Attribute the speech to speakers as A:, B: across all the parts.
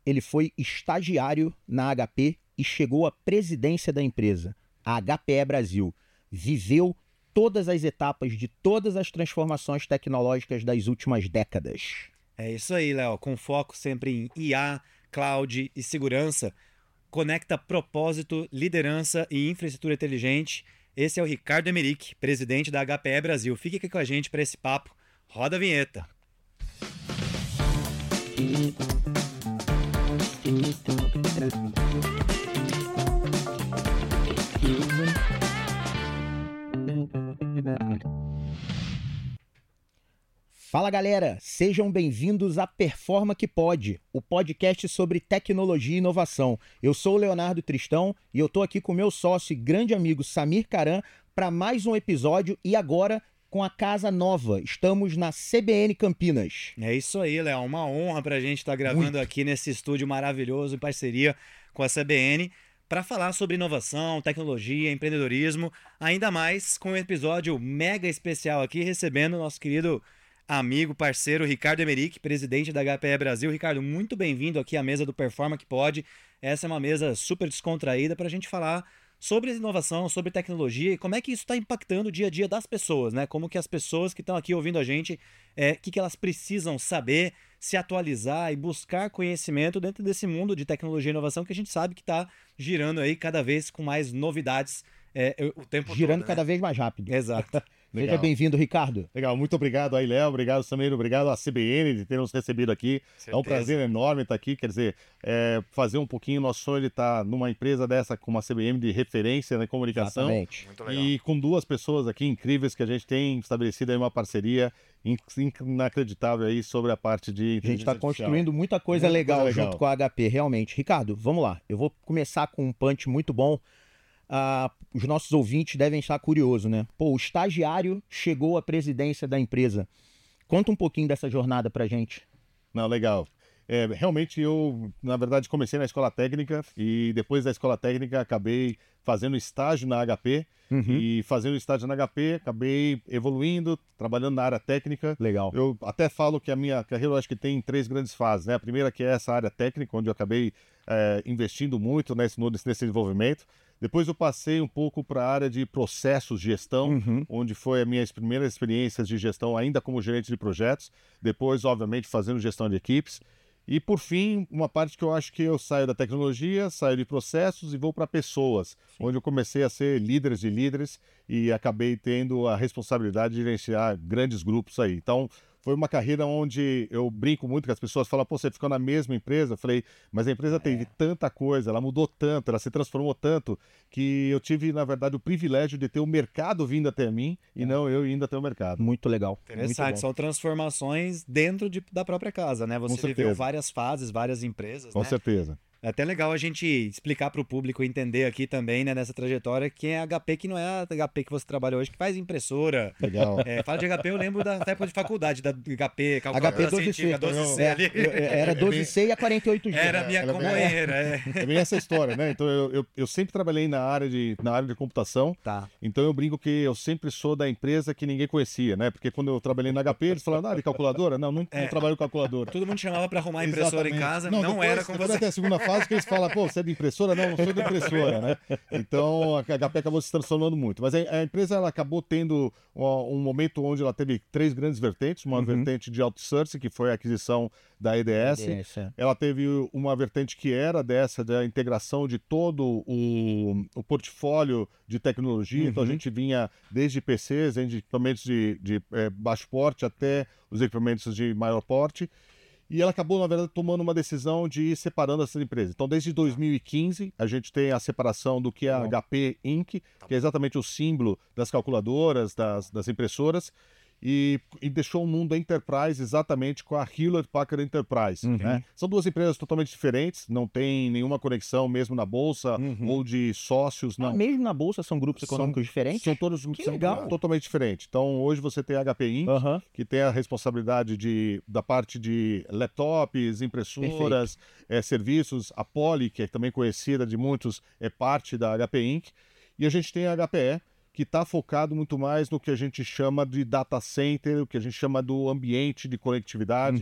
A: ele foi estagiário na HP e chegou à presidência da empresa, a HPE Brasil. Viveu todas as etapas de todas as transformações tecnológicas das últimas décadas.
B: É isso aí, Léo. Com foco sempre em IA, cloud e segurança, conecta propósito, liderança e infraestrutura inteligente. Esse é o Ricardo Emerick, presidente da HPE Brasil. Fique aqui com a gente para esse papo. Roda a vinheta.
A: Fala galera, sejam bem-vindos a Performa que Pode, o podcast sobre tecnologia e inovação. Eu sou o Leonardo Tristão e eu tô aqui com meu sócio e grande amigo Samir Caran para mais um episódio e agora com a casa nova. Estamos na CBN Campinas.
B: É isso aí, Léo. Uma honra pra gente estar gravando aqui nesse estúdio maravilhoso em parceria com a CBN para falar sobre inovação, tecnologia, empreendedorismo, ainda mais com um episódio mega especial aqui recebendo o nosso querido amigo, parceiro, Ricardo Emerick, presidente da HPE Brasil. Ricardo, muito bem-vindo aqui à mesa do Performa que Pode. Essa é uma mesa super descontraída para a gente falar sobre inovação, sobre tecnologia e como é que isso está impactando o dia a dia das pessoas, né? Como que as pessoas que estão aqui ouvindo a gente, que elas precisam saber, se atualizar e buscar conhecimento dentro desse mundo de tecnologia e inovação que a gente sabe que está girando aí cada vez com mais novidades o tempo
A: Girando
B: todo,
A: cada
B: né?
A: vez mais rápido.
B: Exato.
A: Seja bem-vindo, Ricardo.
C: Legal, muito obrigado aí, Léo, obrigado, Samir, obrigado à CBN de ter nos recebido aqui.
B: Certeza.
C: É um prazer enorme estar aqui, quer dizer, fazer um pouquinho, nosso sonho de estar numa empresa dessa como a CBN de referência na comunicação.
A: Exatamente.
B: Muito legal.
C: E com duas pessoas aqui incríveis que a gente tem estabelecido aí uma parceria inacreditável aí sobre a parte de
A: A gente
C: inteligência
A: está
C: artificial.
A: construindo muita coisa
C: Muita
A: legal
C: coisa legal.
A: junto com a HP, realmente. Ricardo, vamos lá. Eu vou começar com um punch muito bom. Os nossos ouvintes devem estar curiosos, né? Pô, o estagiário chegou à presidência da empresa. Conta um pouquinho dessa jornada pra gente.
C: Não, legal. Realmente eu, na verdade, comecei na escola técnica e depois da escola técnica acabei fazendo estágio na HP e fazendo estágio na HP acabei evoluindo, trabalhando na área técnica.
A: Legal.
C: Eu até falo que a minha carreira eu acho que tem 3 grandes fases, né? A primeira que é essa área técnica, onde eu acabei investindo muito nesse desenvolvimento. Depois eu passei um pouco para a área de processos de gestão, onde foi as minhas primeiras experiências de gestão ainda como gerente de projetos. Depois, obviamente, fazendo gestão de equipes. E, por fim, uma parte que eu acho que eu saio da tecnologia, saio de processos e vou para pessoas, onde eu comecei a ser líderes de líderes e acabei tendo a responsabilidade de gerenciar grandes grupos aí. Então, foi uma carreira onde eu brinco muito que as pessoas falam, pô, você ficou na mesma empresa? Eu falei, mas a empresa teve tanta coisa, ela mudou tanto, ela se transformou tanto, que eu tive, na verdade, o privilégio de ter o mercado vindo até mim e não eu indo até o mercado.
A: Muito legal.
B: Interessante,
A: Muito bom.
B: são transformações dentro da própria casa, né? Você viveu
C: certeza.
B: várias fases, várias empresas,
C: Com
B: né?
C: certeza.
B: É até legal a gente explicar para o público entender aqui também, né, nessa trajetória, que é a HP, que não é a HP que você trabalha hoje, que faz impressora.
C: Legal.
B: Fala de HP, eu lembro da época de faculdade, da HP, calculadora
A: HP 12C.
B: científica, 12C ali.
A: Era 12C e a 48G.
B: Era minha
C: Era
B: companheira.
C: É bem essa história, né? Então eu sempre trabalhei na área de computação.
A: Tá.
C: Então eu brinco que eu sempre sou da empresa que ninguém conhecia, né? Porque quando eu trabalhei na HP, eles falaram, de calculadora? Não trabalho com calculadora.
B: Todo mundo chamava para arrumar a impressora em
C: Exatamente.
B: casa,
C: Não,
B: não
C: depois,
B: era com
C: depois
B: você.
C: até a segunda fase que eles falam, pô, você é de impressora? Não sou de impressora, né? Então a HP acabou se transformando muito. Mas a empresa ela acabou tendo um momento onde ela teve 3 grandes vertentes. Uma vertente de outsourcing, que foi a aquisição da EDS. Ela teve uma vertente que era da integração de todo o portfólio de tecnologia. Então a gente vinha desde PCs, desde equipamentos de baixo porte até os equipamentos de maior porte. E ela acabou, na verdade, tomando uma decisão de ir separando essas empresas. Então, desde 2015, a gente tem a separação do que é a HP Inc., que é exatamente o símbolo das calculadoras, das impressoras, e deixou o mundo enterprise exatamente com a Hewlett Packard Enterprise. Né? São 2 empresas totalmente diferentes, não tem nenhuma conexão mesmo na bolsa ou de sócios. Não.
A: Mesmo na bolsa são grupos econômicos diferentes?
C: São todos totalmente diferentes. Então, hoje você tem a HP Inc., que tem a responsabilidade da parte de laptops, impressoras, serviços. A Poly, que é também conhecida de muitos, é parte da HP Inc. E a gente tem a HPE, que está focado muito mais no que a gente chama de data center, o que a gente chama do ambiente de conectividade.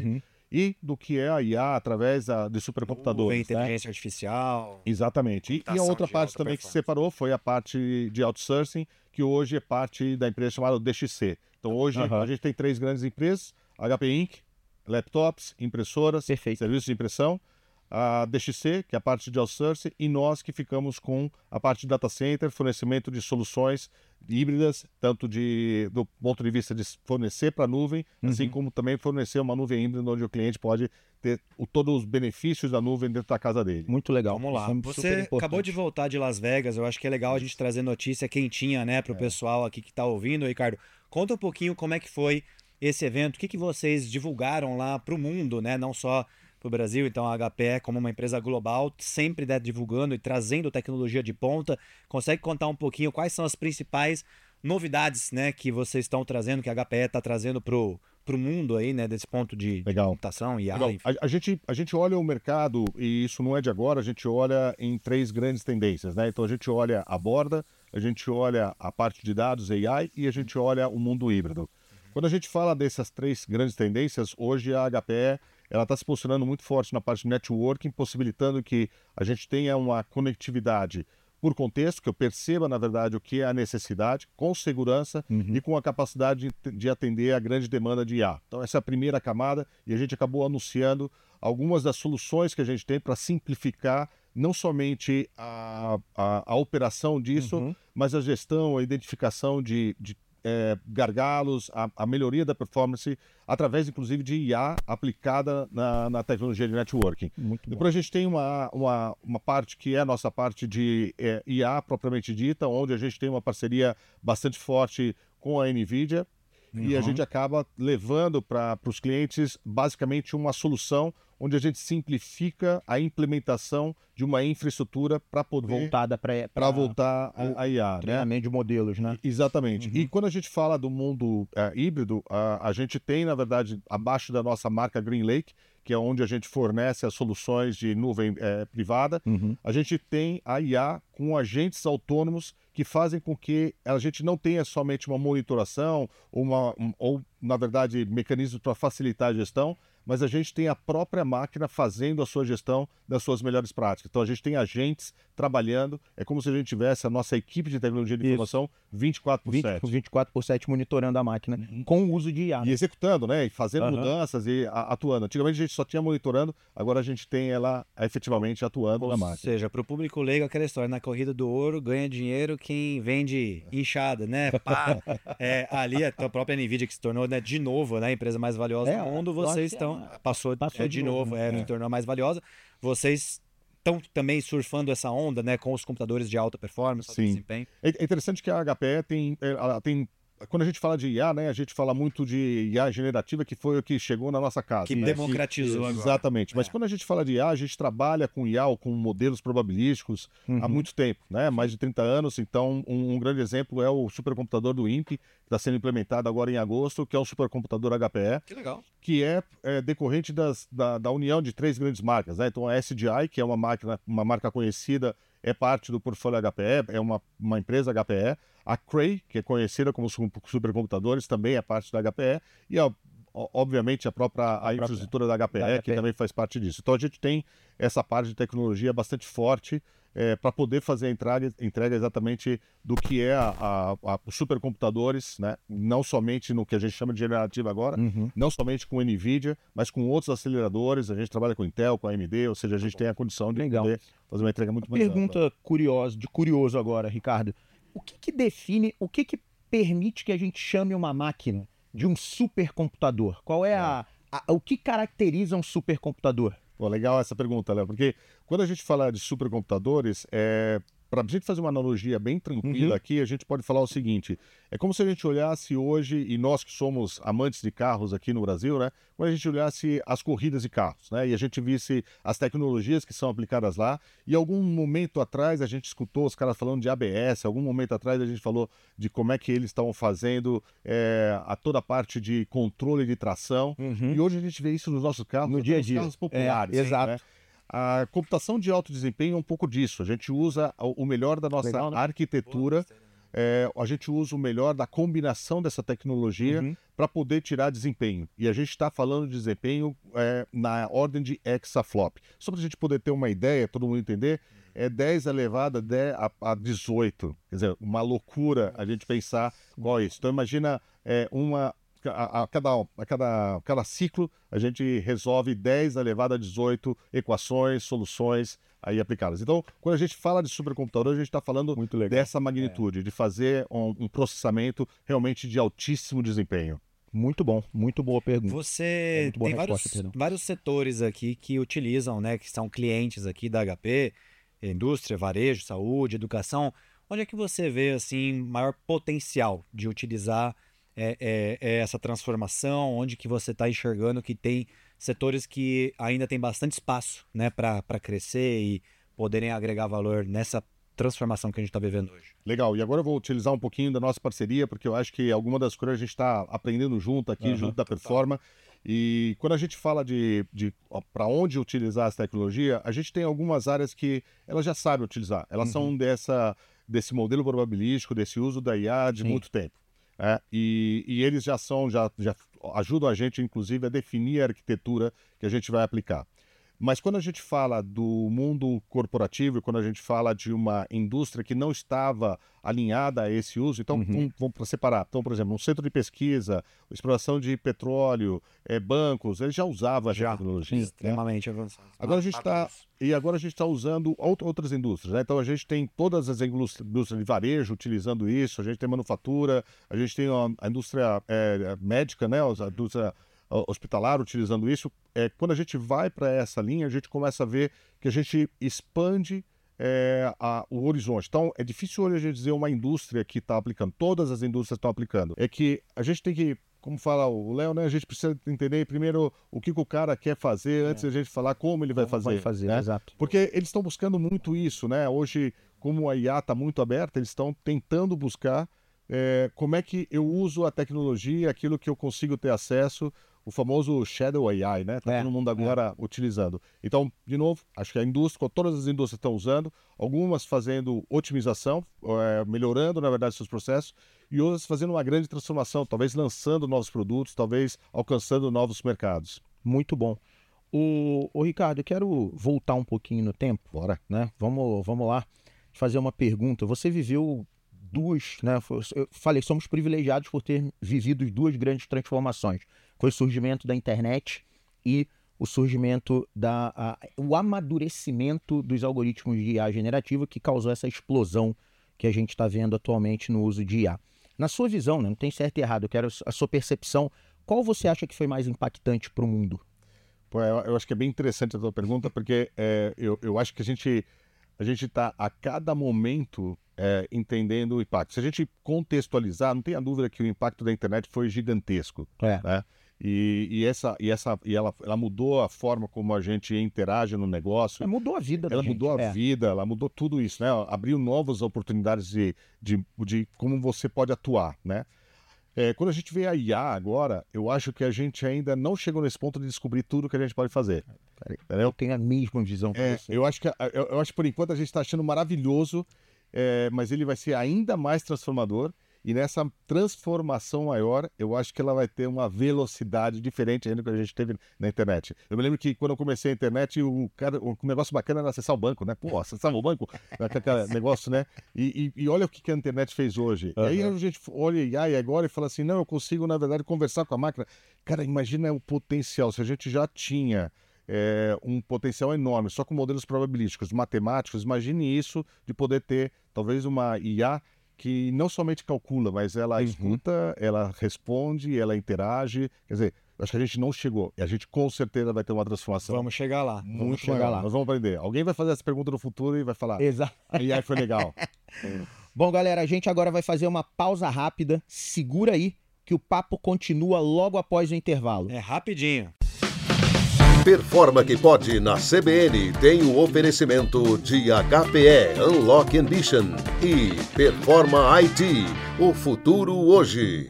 C: e do que é a IA através de supercomputadores.
B: Inteligência artificial.
C: Exatamente. E a outra parte também que se separou foi a parte de outsourcing, que hoje é parte da empresa chamada DXC. Então hoje a gente tem 3 grandes empresas, HP Inc., laptops, impressoras, serviços de impressão, a DXC, que é a parte de outsourcing, e nós que ficamos com a parte de data center, fornecimento de soluções híbridas, tanto do ponto de vista de fornecer para a nuvem, assim como também fornecer uma nuvem híbrida onde o cliente pode ter todos os benefícios da nuvem dentro da casa dele.
A: Muito legal.
B: Vamos lá. Você acabou de voltar de Las Vegas, eu acho que é legal a gente trazer notícia quentinha, né, para o pessoal aqui que está ouvindo. Ricardo, conta um pouquinho como é que foi esse evento, o que vocês divulgaram lá para o mundo, né, não só para o Brasil. Então a HPE, como uma empresa global, sempre divulgando e trazendo tecnologia de ponta. Consegue contar um pouquinho quais são as principais novidades, né, que vocês estão trazendo, que a HPE está trazendo para o mundo aí, né, desse ponto de computação e
C: a gente olha o mercado, e isso não é de agora, a gente olha em 3 grandes tendências, né? Então a gente olha a borda, a gente olha a parte de dados, AI, e a gente olha o mundo híbrido. Quando a gente fala dessas 3 grandes tendências, hoje a HPE ela está se posicionando muito forte na parte de networking, possibilitando que a gente tenha uma conectividade por contexto, que eu perceba, na verdade, o que é a necessidade, com segurança e com a capacidade de atender a grande demanda de IA. Então, essa é a primeira camada, e a gente acabou anunciando algumas das soluções que a gente tem para simplificar não somente a operação disso, mas a gestão, a identificação de gargalos, a melhoria da performance, através, inclusive, de IA aplicada na tecnologia de networking. Depois a gente tem uma parte que é a nossa parte de IA propriamente dita, onde a gente tem uma parceria bastante forte com a NVIDIA, e a gente acaba levando para os clientes, basicamente, uma solução onde a gente simplifica a implementação de uma infraestrutura para poder
A: voltada
C: para voltar a IA,
A: treinamento de modelos, né?
C: Exatamente. E quando a gente fala do mundo híbrido, a gente tem, na verdade, abaixo da nossa marca GreenLake, que é onde a gente fornece as soluções de nuvem privada, a gente tem a IA com agentes autônomos que fazem com que a gente não tenha somente uma monitoração ou, na verdade, mecanismos para facilitar a gestão, mas a gente tem a própria máquina fazendo a sua gestão das suas melhores práticas. Então a gente tem agentes trabalhando, é como se a gente tivesse a nossa equipe de tecnologia de informação 24/7.
A: 24/7 monitorando a máquina com o uso de IA.
C: E executando, né? E fazendo mudanças e atuando. Antigamente a gente só tinha monitorando, agora a gente tem ela efetivamente atuando na máquina.
B: Ou seja, para o público leigo, aquela história, na corrida do ouro ganha dinheiro quem vende inchada, né? Pá, ali a própria NVIDIA que se tornou, né, de novo, né, a empresa mais valiosa do mundo, vocês estão... Passou de novo, se tornou mais valiosa. Vocês estão também surfando essa onda, né, com os computadores de alta performance, alto desempenho.
C: É interessante que a HPE tem quando a gente fala de IA, né, a gente fala muito de IA generativa, que foi o que chegou na nossa casa.
B: Que democratizou agora.
C: Exatamente. Mas quando a gente fala de IA, a gente trabalha com IA ou com modelos probabilísticos há muito tempo, né? Mais de 30 anos. Então, um grande exemplo é o supercomputador do INPE, que está sendo implementado agora em agosto, que é um supercomputador HPE.
B: Que legal.
C: Que é decorrente da união de 3 grandes marcas, né? Então, a SDI, que é uma marca conhecida, é parte do portfólio HPE, é uma empresa HPE. A Cray, que é conhecida como supercomputadores, também é parte da HPE. E, obviamente, a própria infraestrutura da HPE, que também faz parte disso. Então, a gente tem essa parte de tecnologia bastante forte para poder fazer a entrega exatamente do que é os supercomputadores, né? Não somente no que a gente chama de generativa agora, não somente com NVIDIA, mas com outros aceleradores. A gente trabalha com Intel, com AMD, ou seja, a gente tem a condição de poder fazer uma entrega muito mais
A: Pergunta
C: ampla.
A: curioso agora, Ricardo. O que define, o que permite que a gente chame uma máquina de um supercomputador? Qual é o que caracteriza um supercomputador?
C: Pô, legal essa pergunta, Léo, porque quando a gente fala de supercomputadores, para a gente fazer uma analogia bem tranquila aqui, a gente pode falar o seguinte: é como se a gente olhasse hoje, e nós que somos amantes de carros aqui no Brasil, né? Quando a gente olhasse as corridas de carros, né? E a gente visse as tecnologias que são aplicadas lá, e algum momento atrás a gente escutou os caras falando de ABS, algum momento atrás a gente falou de como é que eles estavam fazendo toda a parte de controle de tração, e hoje a gente vê isso nos nossos carros,
A: no dia a dia,
C: carros populares.
A: Exato.
C: Né? A computação de alto desempenho é um pouco disso. A gente usa o melhor da nossa arquitetura a gente usa o melhor da combinação dessa tecnologia para poder tirar desempenho. E a gente está falando de desempenho na ordem de exaflop. Só para a gente poder ter uma ideia, todo mundo entender, é 10 elevado a 18. Quer dizer, uma loucura a gente pensar qual é isso. Então imagina a cada ciclo a gente resolve 10 elevado a 18 equações, soluções aí aplicadas. Então, quando a gente fala de supercomputador, a gente está falando dessa magnitude, de fazer um processamento realmente de altíssimo desempenho.
A: Muito bom, muito boa pergunta.
B: Você tem vários setores aqui que utilizam, né, que são clientes aqui da HP, indústria, varejo, saúde, educação. Onde é que você vê assim maior potencial de utilizar essa transformação? Onde que você está enxergando que tem setores que ainda tem bastante espaço, né, para crescer e poderem agregar valor nessa transformação que a gente está vivendo hoje?
C: Legal, e agora eu vou utilizar um pouquinho da nossa parceria, porque eu acho que alguma das coisas a gente está aprendendo junto aqui, junto da Performa. E quando a gente fala de para onde utilizar essa tecnologia, a gente tem algumas áreas que elas já sabem utilizar. Elas são desse modelo probabilístico, desse uso da IA de muito tempo. E eles já ajudam a gente, inclusive, a definir a arquitetura que a gente vai aplicar. Mas quando a gente fala do mundo corporativo, quando a gente fala de uma indústria que não estava alinhada a esse uso, então vamos separar. Então, por exemplo, um centro de pesquisa, exploração de petróleo, bancos, eles já usavam a tecnologia.
B: Extremamente avançado.
C: Agora a gente está usando outras indústrias, né? Então a gente tem todas as indústrias de varejo utilizando isso, a gente tem manufatura, a gente tem a indústria médica, né? A indústria hospitalar utilizando isso. Quando a gente vai para essa linha, a gente começa a ver que a gente expande o horizonte. Então, é difícil hoje a gente dizer uma indústria que está aplicando, todas as indústrias estão aplicando. É que a gente tem que, como fala o Léo, né, a gente precisa entender primeiro o que o cara quer fazer antes da gente falar como ele vai fazer. Né?
A: Exato.
C: Porque eles estão buscando muito isso, né? Hoje, como a IA está muito aberta, eles estão tentando buscar como é que eu uso a tecnologia, aquilo que eu consigo ter acesso, o famoso Shadow AI, né? Tá todo mundo agora utilizando. Então, de novo, acho que a indústria, todas as indústrias estão usando, algumas fazendo otimização, melhorando, na verdade, seus processos, e outras fazendo uma grande transformação, talvez lançando novos produtos, talvez alcançando novos mercados.
A: Muito bom. O Ricardo, eu quero voltar um pouquinho no tempo.
C: Bora.
A: Né? Vamos lá fazer uma pergunta. Você viveu né? Eu falei, somos privilegiados por ter vivido duas grandes transformações. Foi o surgimento da internet e o surgimento o amadurecimento dos algoritmos de IA generativa que causou essa explosão que a gente está vendo atualmente no uso de IA. Na sua visão, né, não tem certo e errado, eu quero a sua percepção, qual você acha que foi mais impactante para o mundo?
C: Pô, eu acho que é bem interessante a tua pergunta, porque eu acho que a gente está a cada momento entendendo o impacto. Se a gente contextualizar, não tenha dúvida que o impacto da internet foi gigantesco. Né? E ela mudou a forma como a gente interage no negócio.
A: Mudou a vida da gente.
C: Mudou a vida, ela mudou tudo isso, né? Abriu novas oportunidades de como você pode atuar, né? Quando a gente vê a IA agora, eu acho que a gente ainda não chegou nesse ponto de descobrir tudo que a gente pode fazer.
A: Eu tenho a mesma visão que você.
C: Eu acho que por enquanto a gente está achando maravilhoso, mas ele vai ser ainda mais transformador. E nessa transformação maior, eu acho que ela vai ter uma velocidade diferente ainda do que a gente teve na internet. Eu me lembro que quando eu comecei a internet, o negócio bacana era acessar o banco, né? Pô, acessava o banco, aquele negócio, né? E olha o que a internet fez hoje. E aí a gente olha a AI agora e fala assim, não, eu consigo, na verdade, conversar com a máquina. Cara, imagina o potencial. Se a gente já tinha um potencial enorme, só com modelos probabilísticos, matemáticos, imagine isso de poder ter, talvez, uma IA que não somente calcula, mas ela escuta, ela responde, ela interage. Quer dizer, acho que a gente não chegou. E a gente com certeza vai ter uma transformação.
B: Vamos chegar lá.
C: Vamos chegar lá. Nós vamos aprender. Alguém vai fazer essa pergunta no futuro e vai falar.
A: Exato.
C: E aí foi legal.
A: Bom, galera, a gente agora vai fazer uma pausa rápida. Segura aí que o papo continua logo após o intervalo.
B: É rapidinho.
D: Performa que pode na CBN tem o oferecimento de HPE Unlock Ambition e Performa IT, o futuro hoje.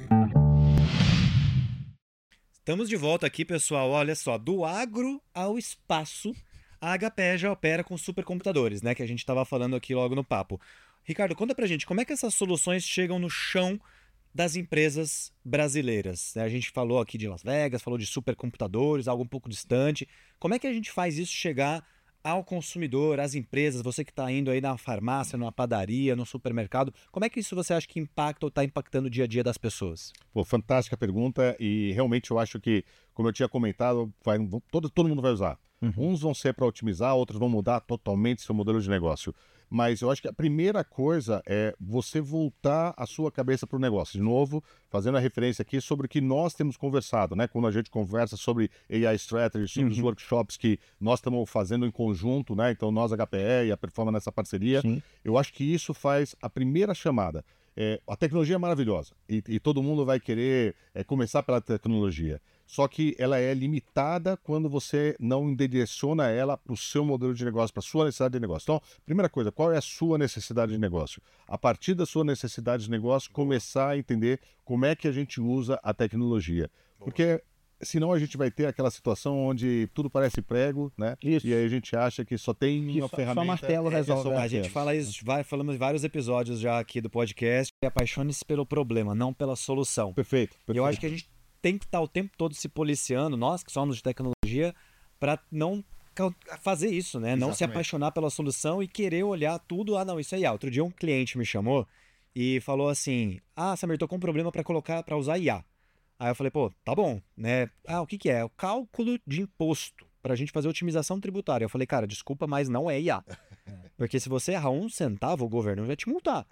B: Estamos de volta aqui, pessoal. Olha só, do agro ao espaço, a HPE já opera com supercomputadores, né? Que a gente estava falando aqui logo no papo. Ricardo, conta pra gente, como é que essas soluções chegam no chão das empresas brasileiras? A gente falou aqui de Las Vegas, falou de supercomputadores, algo um pouco distante. Como é que a gente faz isso chegar ao consumidor, às empresas, você que está indo aí na farmácia, numa padaria, no supermercado, como é que isso você acha que impacta ou está impactando o dia a dia das pessoas?
C: Pô, fantástica pergunta e realmente eu acho que, como eu tinha comentado, todo mundo vai usar. Uns vão ser para otimizar, outros vão mudar totalmente seu modelo de negócio. Mas eu acho que a primeira coisa é você voltar a sua cabeça para o negócio. De novo, fazendo a referência aqui sobre o que nós temos conversado, né? Quando a gente conversa sobre AI Strategy, sobre os workshops que nós estamos fazendo em conjunto, né? Então, nós, HPE e a Performa nessa parceria, eu acho que isso faz a primeira chamada. A tecnologia é maravilhosa e todo mundo vai querer começar pela tecnologia. Só que ela é limitada quando você não direciona ela para o seu modelo de negócio, para a sua necessidade de negócio. Então, primeira coisa, qual é a sua necessidade de negócio? A partir da sua necessidade de negócio, começar a entender como é que a gente usa a tecnologia. Porque senão a gente vai ter aquela situação onde tudo parece prego, né?
A: Isso.
C: E aí a gente acha que só tem uma ferramenta.
A: Só martelo resolve.
B: A gente fala isso, falamos em vários episódios já aqui do podcast. Apaixone-se pelo problema, não pela solução.
C: Perfeito.
B: E eu acho que a gente tem que estar o tempo todo se policiando, nós que somos de tecnologia, para não fazer isso, né? Não se apaixonar pela solução e querer olhar tudo. Ah, não, isso é IA. Outro dia um cliente me chamou e falou assim: ah, Samir, tô com um problema para usar IA. Aí eu falei, pô, tá bom, né? Ah, o que que é? O cálculo de imposto para a gente fazer otimização tributária. Eu falei, cara, desculpa, mas não é IA. Porque se você errar 1 centavo, o governo vai te multar.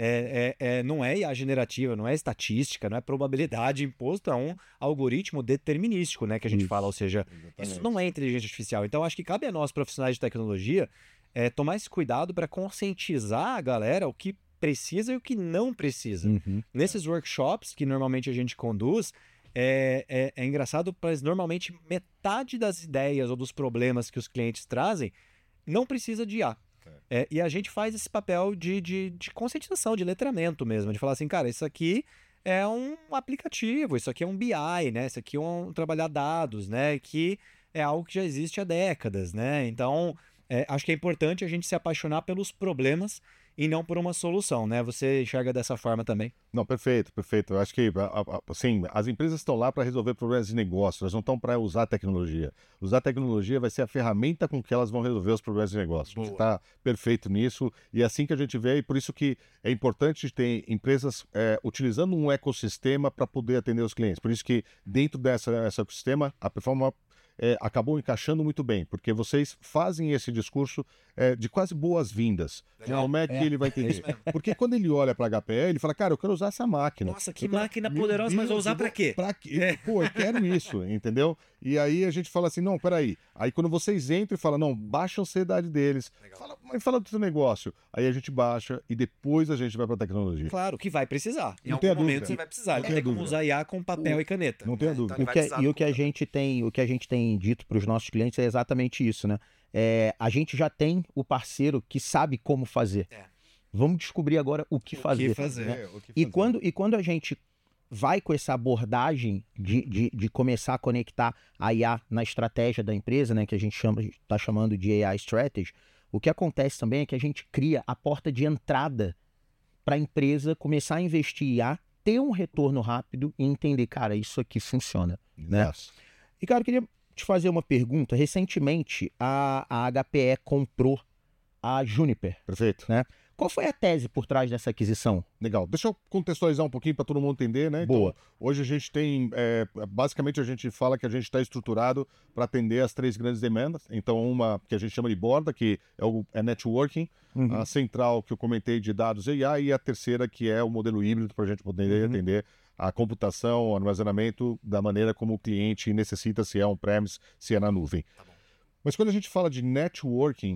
B: Não é IA generativa, não é estatística, não é probabilidade. Imposto é um algoritmo determinístico, né, que a gente fala. Ou seja, isso não é inteligência artificial. Então, acho que cabe a nós, profissionais de tecnologia, tomar esse cuidado para conscientizar a galera o que precisa e o que não precisa. Nesses workshops que normalmente a gente conduz, é engraçado, mas normalmente metade das ideias ou dos problemas que os clientes trazem não precisa de IA. E a gente faz esse papel de conscientização, de letramento mesmo, de falar assim, cara, isso aqui é um aplicativo, isso aqui é um BI, né? Isso aqui é um trabalhar dados, né? Que é algo que já existe há décadas, né? Então, acho que é importante a gente se apaixonar pelos problemas e não por uma solução, né? Você enxerga dessa forma também?
C: Não, perfeito, perfeito. Eu acho que assim, as empresas estão lá para resolver problemas de negócio, elas não estão para usar tecnologia. Usar tecnologia vai ser a ferramenta com que elas vão resolver os problemas de negócio. Você está perfeito nisso e é assim que a gente vê, e por isso que é importante ter empresas utilizando um ecossistema para poder atender os clientes. Por isso que dentro desse ecossistema, a Performa acabou encaixando muito bem, porque vocês fazem esse discurso de quase boas-vindas. Como é que ele vai entender? Porque quando ele olha para a HPE, ele fala, cara, eu quero usar essa máquina.
B: Nossa, que máquina poderosa, mas vou usar para quê?
C: Pra quê? Pô, eu quero isso, entendeu? E aí a gente fala assim, não, peraí. Aí quando vocês entram e falam, não, baixa a ansiedade deles. Fala do seu negócio. Aí a gente baixa e depois a gente vai para a tecnologia.
B: Claro, que vai precisar. Em
C: Não
B: algum
C: tenha
B: momento
C: dúvida.
B: você vai precisar. Não
C: tenha
B: tem como
C: dúvida.
B: usar IA com papel e caneta.
C: Não tenha dúvida.
A: O que a gente tem dito para os nossos clientes é exatamente isso, né? A gente já tem o parceiro que sabe como fazer. Vamos descobrir agora o que fazer. Né? E quando a gente vai com essa abordagem de começar a conectar a IA na estratégia da empresa, né, que a gente está chamando de AI Strategy, o que acontece também é que a gente cria a porta de entrada para a empresa começar a investir em IA, ter um retorno rápido e entender, cara, isso aqui funciona. Né?
C: Yes.
A: E, cara, eu queria te fazer uma pergunta. Recentemente, a HPE comprou a Juniper.
C: Perfeito.
A: Né? Qual foi a tese por trás dessa aquisição?
C: Legal. Deixa eu contextualizar um pouquinho para todo mundo entender, né?
A: Boa.
C: Então, hoje a gente tem, basicamente a gente fala que a gente está estruturado para atender as 3 grandes demandas. Então, uma que a gente chama de borda, que é networking, a central que eu comentei de dados AI e a terceira que é o modelo híbrido para a gente poder atender a computação, o armazenamento da maneira como o cliente necessita, se é on-premise, se é na nuvem. Mas quando a gente fala de networking,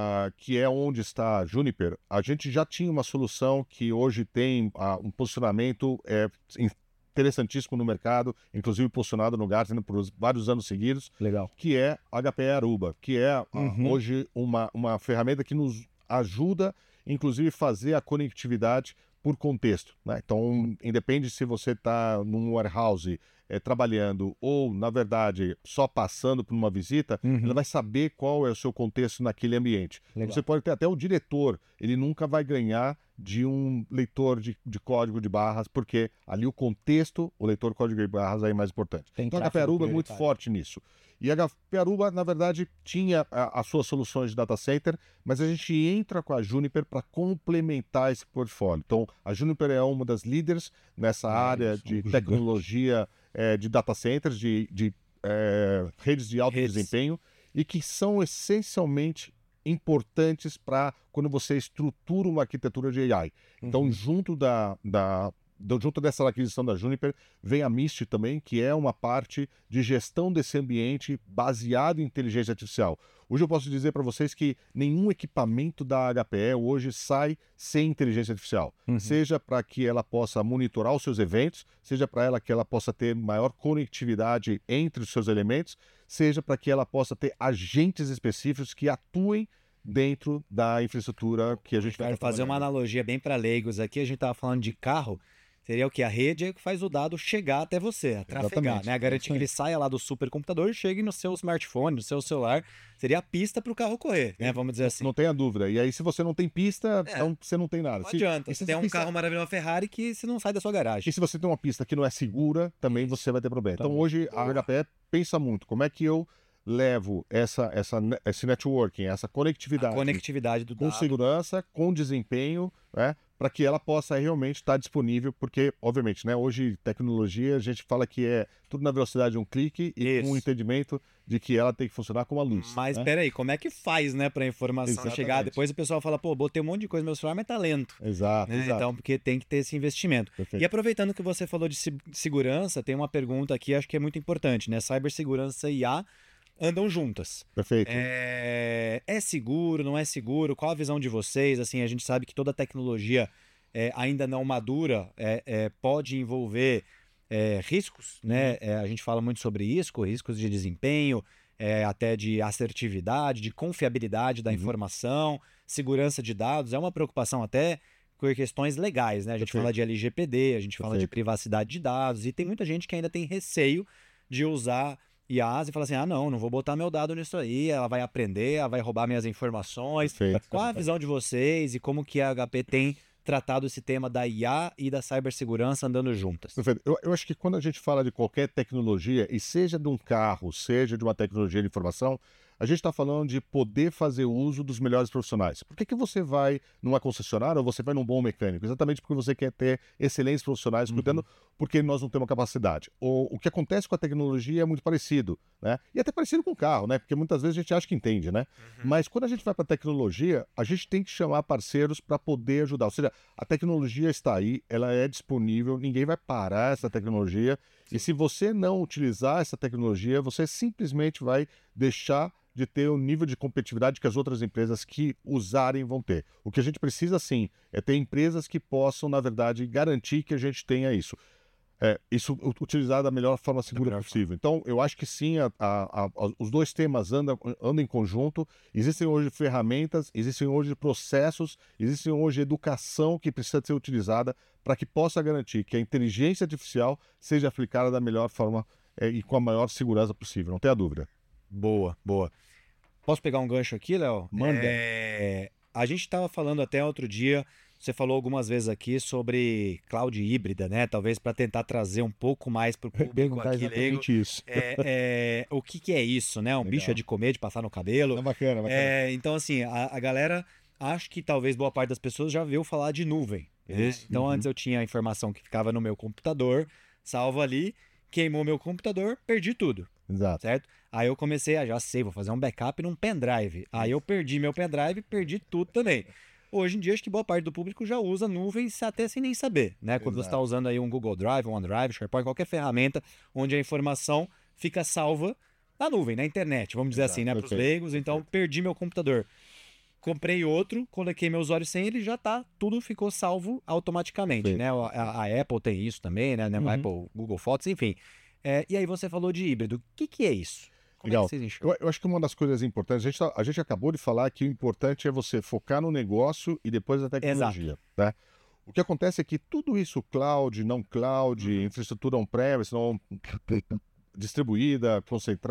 C: que é onde está a Juniper, a gente já tinha uma solução que hoje tem um posicionamento interessantíssimo no mercado, inclusive posicionado no Gartner por vários anos seguidos.
A: Legal.
C: Que é a HPE Aruba, que é hoje uma ferramenta que nos ajuda, inclusive, a fazer a conectividade por contexto. Né? Então, independe se você está num warehouse trabalhando ou, na verdade, só passando por uma visita, ela vai saber qual é o seu contexto naquele ambiente.
A: Legal.
C: Você pode ter até o diretor, ele nunca vai ganhar de um leitor de código de barras, porque ali o contexto, o leitor de código de barras é mais importante. Então a HP Aruba é muito forte nisso. E a HP Aruba, na verdade, tinha as suas soluções de data center, mas a gente entra com a Juniper para complementar esse portfólio. Então, a Juniper é uma das líderes nessa área de tecnologia de data centers, de redes de alto desempenho, e que são essencialmente importantes para quando você estrutura uma arquitetura de AI. Então, junto dessa aquisição da Juniper, vem a Mist também, que é uma parte de gestão desse ambiente baseado em inteligência artificial. Hoje eu posso dizer para vocês que nenhum equipamento da HPE hoje sai sem inteligência artificial. Seja para que ela possa monitorar os seus eventos, seja para que ela possa ter maior conectividade entre os seus elementos, seja para que ela possa ter agentes específicos que atuem dentro da infraestrutura que a gente vai
B: fazer uma analogia bem para leigos aqui. A gente estava falando de carro. Seria o que? A rede é que faz o dado chegar até você, trafegar, né? Garantir que ele saia lá do supercomputador e chegue no seu smartphone, no seu celular. Seria a pista para o carro correr, né? Vamos dizer assim.
C: Não tenha dúvida. E aí, se você não tem pista, então você não tem nada.
B: Não adianta. Você tem um carro maravilhoso, uma Ferrari, que você não sai da sua garagem.
C: E se você tem uma pista que não é segura, você vai ter problema. Então, hoje, a HPE pensa muito. Como é que eu levo esse networking, essa conectividade,
B: do
C: com
B: dado,
C: segurança, com desempenho, né, para que ela possa realmente estar disponível, porque, obviamente, né, hoje, tecnologia, a gente fala que é tudo na velocidade de um clique e com o entendimento de que ela tem que funcionar como a luz.
B: Mas, peraí, como é que faz, né, para a informação chegar? Depois o pessoal fala, pô, botei um monte de coisa no meu celular, mas tá lento.
C: Exato,
B: né? Então, porque tem que ter esse investimento.
C: Perfeito.
B: E aproveitando que você falou de segurança, tem uma pergunta aqui, acho que é muito importante, né? Cibersegurança e IA andam juntas.
C: Perfeito.
B: É seguro, não é seguro? Qual a visão de vocês? Assim, a gente sabe que toda tecnologia ainda não madura pode envolver riscos, né? A gente fala muito sobre isso, riscos de desempenho, até de assertividade, de confiabilidade da informação, segurança de dados. É uma preocupação até por questões legais, né? A gente fala de LGPD, a gente fala de privacidade de dados, e tem muita gente que ainda tem receio de usar IaaS e fala assim, não vou botar meu dado nisso aí, ela vai aprender, ela vai roubar minhas informações. Qual a visão de vocês e como que a HP tem tratado esse tema da IA e da cibersegurança andando juntas?
C: Perfeito. Eu acho que quando a gente fala de qualquer tecnologia, e seja de um carro, seja de uma tecnologia de informação, a gente está falando de poder fazer uso dos melhores profissionais. Por que você vai numa concessionária ou você vai num bom mecânico? Exatamente porque você quer ter excelentes profissionais cuidando, porque nós não temos capacidade. O que acontece com a tecnologia é muito parecido, né? E até parecido com o carro, né? Porque muitas vezes a gente acha que entende, né? Mas quando a gente vai para a tecnologia, a gente tem que chamar parceiros para poder ajudar. Ou seja, a tecnologia está aí, ela é disponível, ninguém vai parar essa tecnologia. E se você não utilizar essa tecnologia, você simplesmente vai deixar de ter o nível de competitividade que as outras empresas que usarem vão ter. O que a gente precisa, sim, é ter empresas que possam, na verdade, garantir que a gente tenha isso. Isso utilizado da melhor forma segura possível. Então, eu acho que sim, os dois temas andam em conjunto. Existem hoje ferramentas, existem hoje processos, existem hoje educação que precisa ser utilizada para que possa garantir que a inteligência artificial seja aplicada da melhor forma e com a maior segurança possível, não tenha dúvida.
B: Boa. Posso pegar um gancho aqui, Léo?
A: Manda.
B: A gente estava falando até outro dia, você falou algumas vezes aqui sobre cloud híbrida, né? Talvez para tentar trazer um pouco mais para o público aqui,
C: exatamente isso.
B: O que é isso, né? Bicho é de comer, de passar no cabelo.
C: É bacana.
B: Então, assim, a galera, acho que talvez boa parte das pessoas já viu falar de nuvem. Né? Então, antes eu tinha a informação que ficava no meu computador, salvo ali, queimou meu computador, perdi tudo.
C: Exato.
B: Certo? Aí eu comecei já sei, vou fazer um backup num pendrive. Aí eu perdi meu pendrive, perdi tudo também. Hoje em dia, acho que boa parte do público já usa nuvens até sem nem saber, né? Quando você está usando aí um Google Drive, um OneDrive, SharePoint, qualquer ferramenta onde a informação fica salva na nuvem, na internet, vamos dizer assim, né? Para os leigos. Então, perdi meu computador. Comprei outro, coloquei meu usuário e senha, ele já tá, tudo ficou salvo automaticamente, né? A Apple tem isso também, né? Apple, Google Fotos, enfim. E aí você falou de híbrido. O que é isso? Como
C: Legal.
B: é que vocês enxergam?
C: Eu acho que uma das coisas importantes, a gente acabou de falar que o importante é você focar no negócio e depois na tecnologia. Né? O que acontece é que tudo isso, cloud, não cloud, infraestrutura on-premise, não distribuída,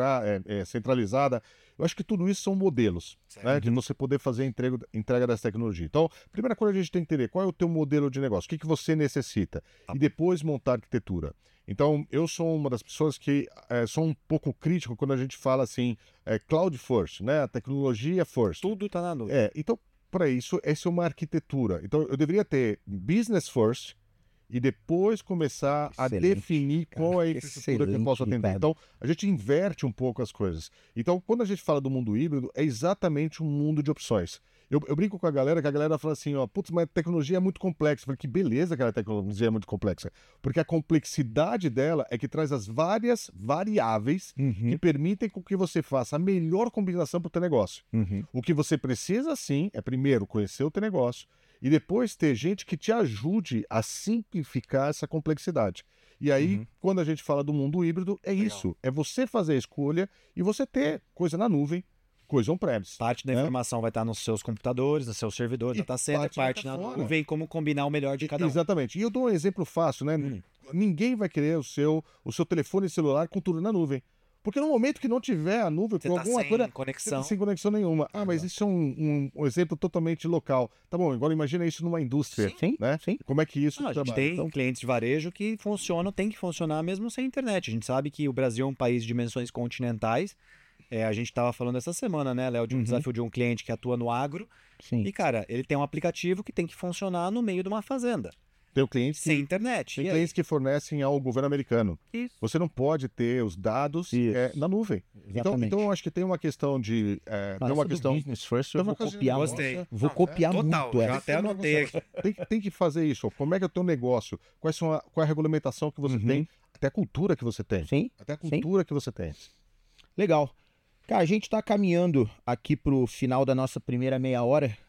C: centralizada, eu acho que tudo isso são modelos, né, de você poder fazer a entrega dessa tecnologia. Então, a primeira coisa a gente tem que entender qual é o teu modelo de negócio, o que você necessita, e depois montar a arquitetura. Então, eu sou uma das pessoas que sou um pouco crítico quando a gente fala assim, cloud first, né, a tecnologia first.
B: Tudo está na nuvem.
C: Então, para isso, essa é uma arquitetura. Então, eu deveria ter business first, e depois começar a definir qual é a infraestrutura que eu posso atender. Então, a gente inverte um pouco as coisas. Então, quando a gente fala do mundo híbrido, é exatamente um mundo de opções. Eu brinco com a galera, que a galera fala assim, putz, mas a tecnologia é muito complexa. Eu falei, que beleza que a tecnologia é muito complexa. Porque a complexidade dela é que traz as várias variáveis que permitem com que você faça a melhor combinação para o teu negócio. O que você precisa, sim, é primeiro conhecer o teu negócio, e depois ter gente que te ajude a simplificar essa complexidade. E aí, quando a gente fala do mundo híbrido, é isso. É você fazer a escolha e você ter coisa na nuvem, coisa on-premise.
B: Parte da informação vai estar nos seus computadores, nos seus servidores, data center, parte na nuvem, como combinar o melhor de cada um.
C: Exatamente. E eu dou um exemplo fácil, né? Ninguém vai querer o seu telefone celular com tudo na nuvem. Porque no momento que não tiver a nuvem,
B: você
C: com alguma coisa,
B: conexão.
C: Sem conexão nenhuma. Mas isso é um exemplo totalmente local. Tá bom, agora imagina isso numa indústria.
A: Sim,
C: né?
A: Sim.
C: Como é que isso
B: trabalha? A gente tem clientes de varejo que funcionam, tem que funcionar mesmo sem internet. A gente sabe que o Brasil é um país de dimensões continentais. A gente estava falando essa semana, né, Léo, de um desafio de um cliente que atua no agro.
A: Sim.
B: E, cara, ele tem um aplicativo que tem que funcionar no meio de uma fazenda.
C: Tem clientes
B: sem internet.
C: Tem clientes que fornecem ao governo americano.
B: Isso.
C: Você não pode ter os dados na nuvem. Então eu acho que tem uma questão de... tem uma questão...
A: business first, eu vou copiar.
B: Gostei.
A: Vou copiar
B: total,
A: muito.
B: Já até anotei aqui.
C: Tem que fazer isso. Como é que é o teu negócio? Qual é a regulamentação que você tem? Até a cultura que você tem.
A: Sim.
C: Até a cultura que você tem.
A: Legal. Cara, a gente está caminhando aqui para o final da nossa primeira meia hora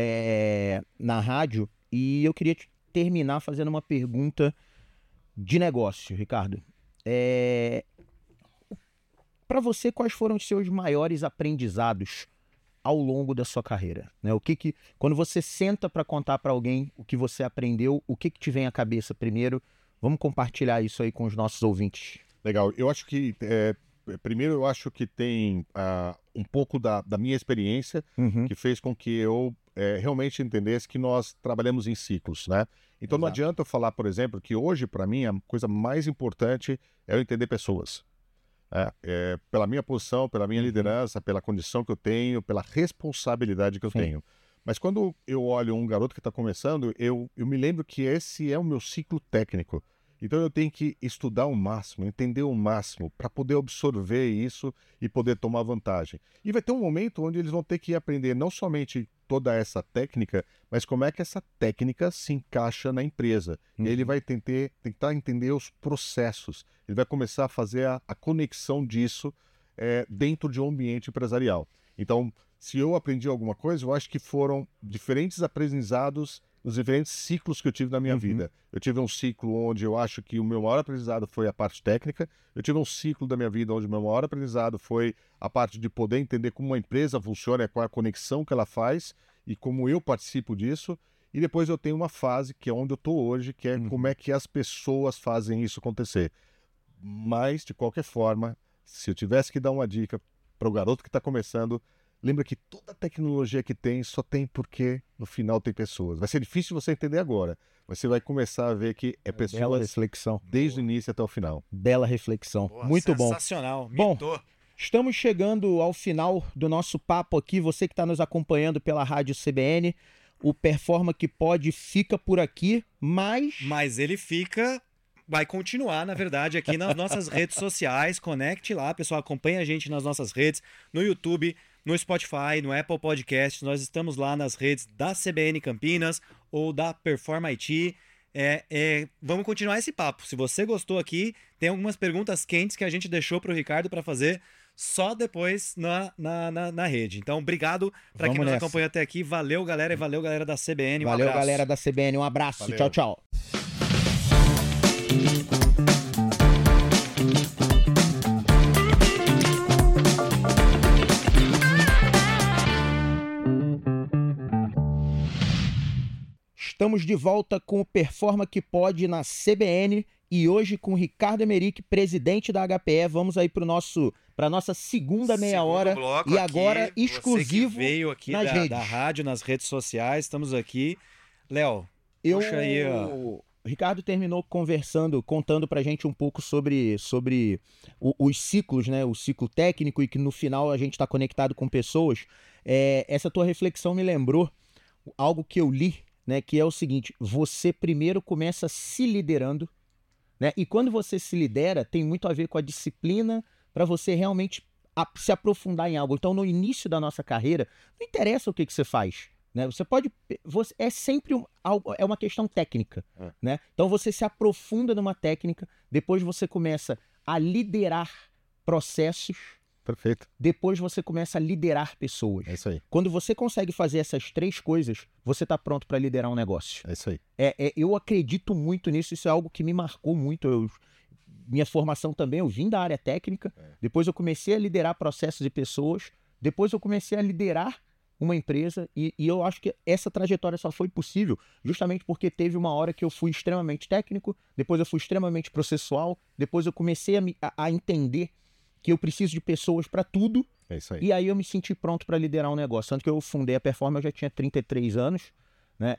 A: na rádio, e eu queria terminar fazendo uma pergunta de negócio, Ricardo. Para você, quais foram os seus maiores aprendizados ao longo da sua carreira? Né? Quando você senta para contar para alguém o que você aprendeu, o que te vem à cabeça primeiro? Vamos compartilhar isso aí com os nossos ouvintes.
C: Legal. Eu acho que... primeiro, eu acho que tem um pouco da minha experiência que fez com que eu realmente entendesse que nós trabalhamos em ciclos, né? Então não adianta eu falar, por exemplo, que hoje, para mim, a coisa mais importante é eu entender pessoas. Pela minha posição, pela minha liderança, pela condição que eu tenho, pela responsabilidade que eu tenho. Mas quando eu olho um garoto que está começando, eu me lembro que esse é o meu ciclo técnico. Então eu tenho que estudar o máximo, entender o máximo, para poder absorver isso e poder tomar vantagem. E vai ter um momento onde eles vão ter que aprender não somente toda essa técnica, mas como é que essa técnica se encaixa na empresa. E aí ele vai tentar entender os processos. Ele vai começar a fazer a conexão disso dentro de um ambiente empresarial. Então, se eu aprendi alguma coisa, eu acho que foram diferentes aprendizados nos diferentes ciclos que eu tive na minha vida. Eu tive um ciclo onde eu acho que o meu maior aprendizado foi a parte técnica. Eu tive um ciclo da minha vida onde o meu maior aprendizado foi a parte de poder entender como uma empresa funciona, qual é a conexão que ela faz e como eu participo disso. E depois eu tenho uma fase que é onde eu estou hoje, que é como é que as pessoas fazem isso acontecer. Mas, de qualquer forma, se eu tivesse que dar uma dica para o garoto que está começando, lembra que toda tecnologia que tem só tem porque no final tem pessoas. Vai ser difícil você entender agora, mas você vai começar a ver que é pessoas
A: bela reflexão.
C: Desde o início até o final.
A: Bela reflexão.
B: Boa,
A: muito bom.
B: Sensacional.
A: Bom, estamos chegando ao final do nosso papo aqui. Você que está nos acompanhando pela Rádio CBN, o Performa que Pode fica por aqui,
B: Mas ele vai continuar, na verdade, aqui nas nossas redes sociais. Conecte lá, pessoal. Acompanhe a gente nas nossas redes, no YouTube, no Spotify, no Apple Podcasts. Nós estamos lá nas redes da CBN Campinas ou da Performa IT. Vamos continuar esse papo. Se você gostou aqui, tem algumas perguntas quentes que a gente deixou para o Ricardo para fazer só depois na rede. Então, obrigado para quem nos acompanhou até aqui. Valeu, galera, e valeu, galera da CBN.
A: Valeu, galera da CBN. Um abraço.
C: Valeu.
A: Tchau, tchau. Estamos de volta com o Performa que Pode na CBN e hoje com o Ricardo Emerick, presidente da HPE. Vamos aí para nossa segunda meia hora
B: bloco
A: e
B: aqui,
A: agora exclusivo
B: você que veio aqui
A: nas redes.
B: da rádio, nas redes sociais, estamos aqui. Léo, puxa aí, ó.
A: O Ricardo terminou contando pra gente um pouco sobre os ciclos, né? O ciclo técnico e que no final a gente está conectado com pessoas. Essa tua reflexão me lembrou algo que eu li, né? Que é o seguinte: você primeiro começa se liderando, né? E quando você se lidera, tem muito a ver com a disciplina para você realmente se aprofundar em algo. Então, no início da nossa carreira, não interessa o que você faz. Né? É sempre uma questão técnica, né? Então você se aprofunda numa técnica, depois você começa a liderar processos.
C: Perfeito.
A: Depois você começa a liderar pessoas.
C: É isso aí.
A: Quando você consegue fazer essas três coisas, você está pronto para liderar um negócio.
C: É isso aí.
A: Eu acredito muito nisso, isso é algo que me marcou muito. Minha formação também, eu vim da área técnica, depois eu comecei a liderar processos e pessoas, depois eu comecei a liderar uma empresa e eu acho que essa trajetória só foi possível justamente porque teve uma hora que eu fui extremamente técnico, depois eu fui extremamente processual, depois eu comecei a entender que eu preciso de pessoas para tudo.
C: É isso aí.
A: E aí eu me senti pronto para liderar um negócio. Tanto que eu fundei a Performa, eu já tinha 33 anos, né?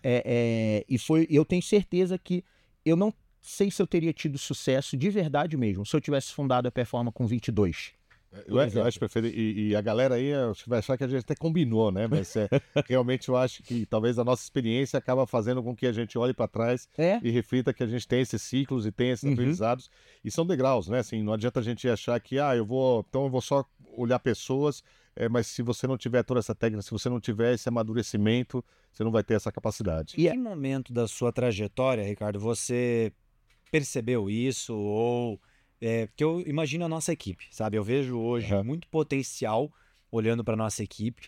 A: Eu tenho certeza que eu não sei se eu teria tido sucesso de verdade mesmo se eu tivesse fundado a Performa com 22.
C: Eu acho perfeito. E a galera aí acho que vai achar que a gente até combinou, né? Mas realmente eu acho que talvez a nossa experiência acaba fazendo com que a gente olhe para trás e reflita que a gente tem esses ciclos e tem esses aprendizados. E são degraus, né? Assim, não adianta a gente achar que eu vou só olhar pessoas, mas se você não tiver toda essa técnica, se você não tiver esse amadurecimento, você não vai ter essa capacidade.
B: Em que momento da sua trajetória, Ricardo, você percebeu isso ou... porque eu imagino a nossa equipe, sabe? Eu vejo hoje muito potencial olhando para nossa equipe.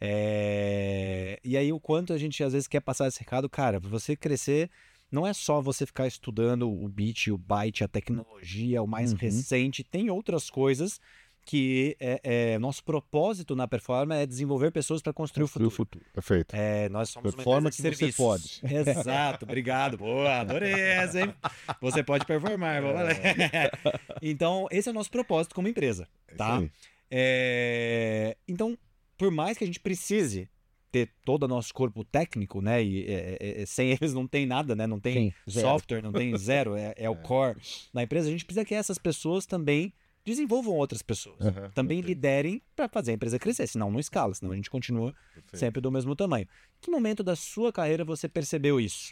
B: E aí o quanto a gente às vezes quer passar esse recado, cara, para você crescer, não é só você ficar estudando o bit, o byte, a tecnologia, o mais recente, tem outras coisas que nosso propósito na Performa é desenvolver pessoas para construir o futuro.
C: Perfeito.
B: Nós somos
C: Performa
B: uma empresa de serviços.
C: você pode.
B: Exato, obrigado. Boa, adorei essa, hein? Você pode performar, vamos lá. Então, esse é o nosso propósito como empresa, tá? Então, por mais que a gente precise ter todo o nosso corpo técnico, né? E sem eles não tem nada, né? Não tem software, não tem zero, é o core da empresa. A gente precisa que essas pessoas também desenvolvam outras pessoas, também liderem para fazer a empresa crescer, senão não escala, senão a gente continua sempre do mesmo tamanho. Que momento da sua carreira você percebeu isso?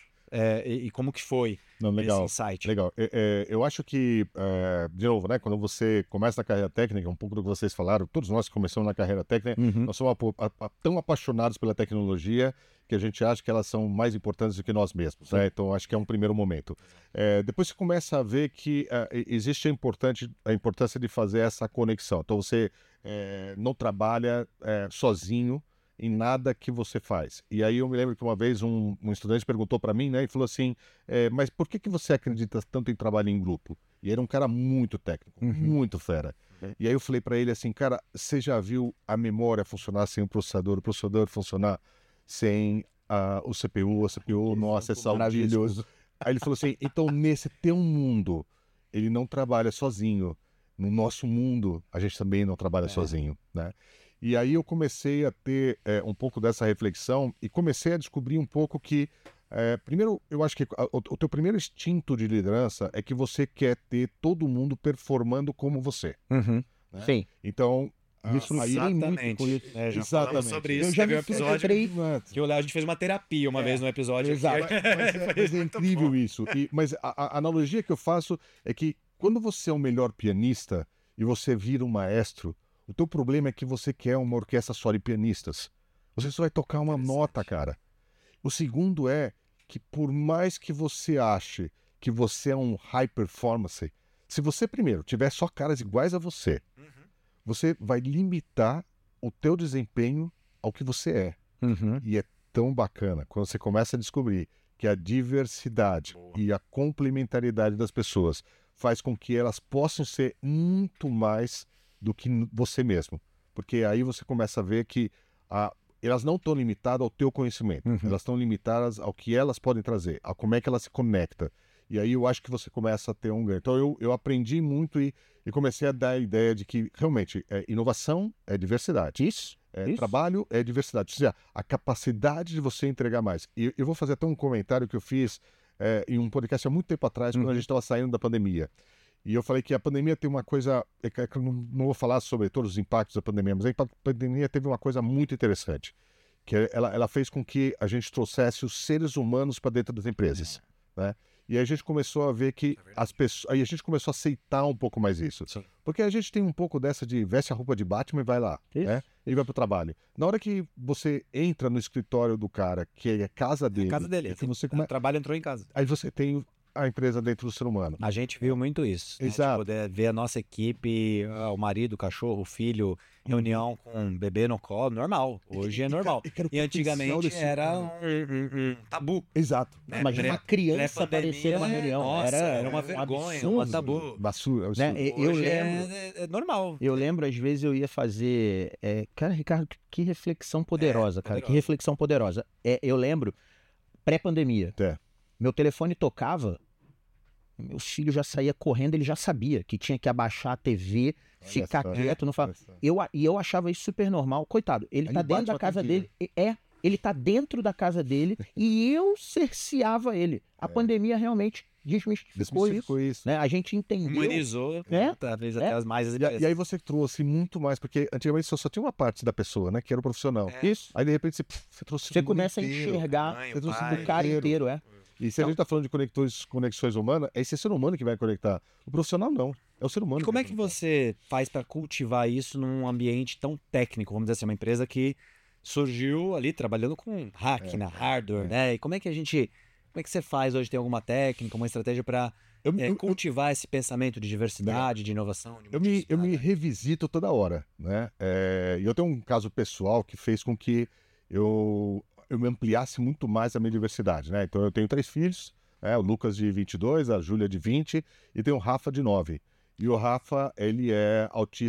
B: E como que foi esse insight?
C: Legal. Eu acho que, de novo, né, quando você começa na carreira técnica, um pouco do que vocês falaram, todos nós que começamos na carreira técnica, nós somos tão apaixonados pela tecnologia que a gente acha que elas são mais importantes do que nós mesmos, né? Então, acho que é um primeiro momento. Depois você começa a ver que existe a importância de fazer essa conexão. Então, você não trabalha sozinho em nada que você faz. E aí eu me lembro que uma vez um estudante perguntou para mim, né, e falou assim, mas por que você acredita tanto em trabalho em grupo? E era um cara muito técnico, muito fera. E aí eu falei para ele assim, cara, você já viu a memória funcionar sem o processador funcionar sem o CPU, a CPU não acessar o disco? Aí ele falou assim, então nesse teu mundo, ele não trabalha sozinho. No nosso mundo, a gente também não trabalha sozinho, né? E aí eu comecei a ter um pouco dessa reflexão e comecei a descobrir um pouco que, primeiro, eu acho que o teu primeiro instinto de liderança é que você quer ter todo mundo performando como você. Né?
A: Sim.
C: Então,
A: isso aí é muito com isso.
B: Já falamos sobre isso.
A: Eu já
B: teve um episódio
C: que
B: a gente fez uma terapia uma vez no episódio.
C: Exato. Mas é incrível isso. Mas a analogia que eu faço é que quando você é o melhor pianista e você vira um maestro, o teu problema é que você quer uma orquestra só de pianistas. Você só vai tocar uma nota, cara. O segundo é que por mais que você ache que você é um high performance, se você primeiro tiver só caras iguais a você, você vai limitar o teu desempenho ao que você é. E é tão bacana quando você começa a descobrir que a diversidade e a complementariedade das pessoas faz com que elas possam ser muito mais do que você mesmo. Porque aí você começa a ver que elas não estão limitadas ao teu conhecimento. Elas estão limitadas ao que elas podem trazer, a como é que elas se conectam. E aí eu acho que você começa a ter um ganho. Então eu aprendi muito e comecei a dar a ideia de que realmente inovação é diversidade.
A: Isso.
C: Trabalho é diversidade. Ou seja, a capacidade de você entregar mais. E eu vou fazer até um comentário que eu fiz em um podcast há muito tempo atrás, quando a gente estava saindo da pandemia. E eu falei que a pandemia tem uma coisa... Eu não vou falar sobre todos os impactos da pandemia, mas a pandemia teve uma coisa muito interessante. Que ela fez com que a gente trouxesse os seres humanos para dentro das empresas. Né? E aí a gente começou a ver que as pessoas... Aí a gente começou a aceitar um pouco mais isso. Sim. Porque a gente tem um pouco dessa de veste a roupa de Batman e vai lá. Né? E vai pro trabalho. Na hora que você entra no escritório do cara, que é a casa dele...
B: A casa dele.
C: É que você
B: O trabalho entrou em casa.
C: Aí você tem a empresa dentro do ser humano.
B: A gente viu muito isso.
C: Exato.
B: Né? De poder ver a nossa equipe, o marido, o cachorro, o filho, reunião com o bebê no colo, normal. Hoje é normal. E antigamente era um tabu.
C: Exato.
A: Né? Imagina uma criança aparecer numa reunião.
B: Nossa, era uma vergonha, um tabu.
C: Né?
A: Eu lembro,
B: é normal.
A: Eu lembro, às vezes eu ia fazer... Cara, Ricardo, que reflexão poderosa, cara. Que reflexão poderosa. Eu lembro, pré-pandemia. Meu telefone tocava, meu filho já saía correndo, ele já sabia que tinha que abaixar a TV, ficar quieto, não falar. E eu achava isso super normal. Coitado, ele tá dentro da casa dele. Ele tá dentro da casa dele e eu cerceava ele. A pandemia realmente desmistificou isso. Né? A gente entendeu.
B: Humanizou, talvez até as mais...
C: E aí você trouxe muito mais, porque antigamente só tinha uma parte da pessoa, né? Que era o profissional.
A: Isso.
C: Aí de repente você trouxe
A: Você começa a enxergar o cara inteiro,
C: E se a gente tá falando de conexões humanas, é esse ser humano que vai conectar. O profissional não. É o ser humano.
B: E como é que você faz para cultivar isso num ambiente tão técnico? Vamos dizer assim, uma empresa que surgiu ali trabalhando com máquina, hardware, né? E como é que você faz hoje? Tem alguma técnica, uma estratégia para cultivar esse pensamento de diversidade, de inovação?
C: Eu me revisito toda hora, né? E eu tenho um caso pessoal que fez com que eu me ampliasse muito mais a minha diversidade, né? Então eu tenho 3 filhos, o Lucas de 22, a Júlia de 20 e tenho o Rafa de 9. E o Rafa, ele é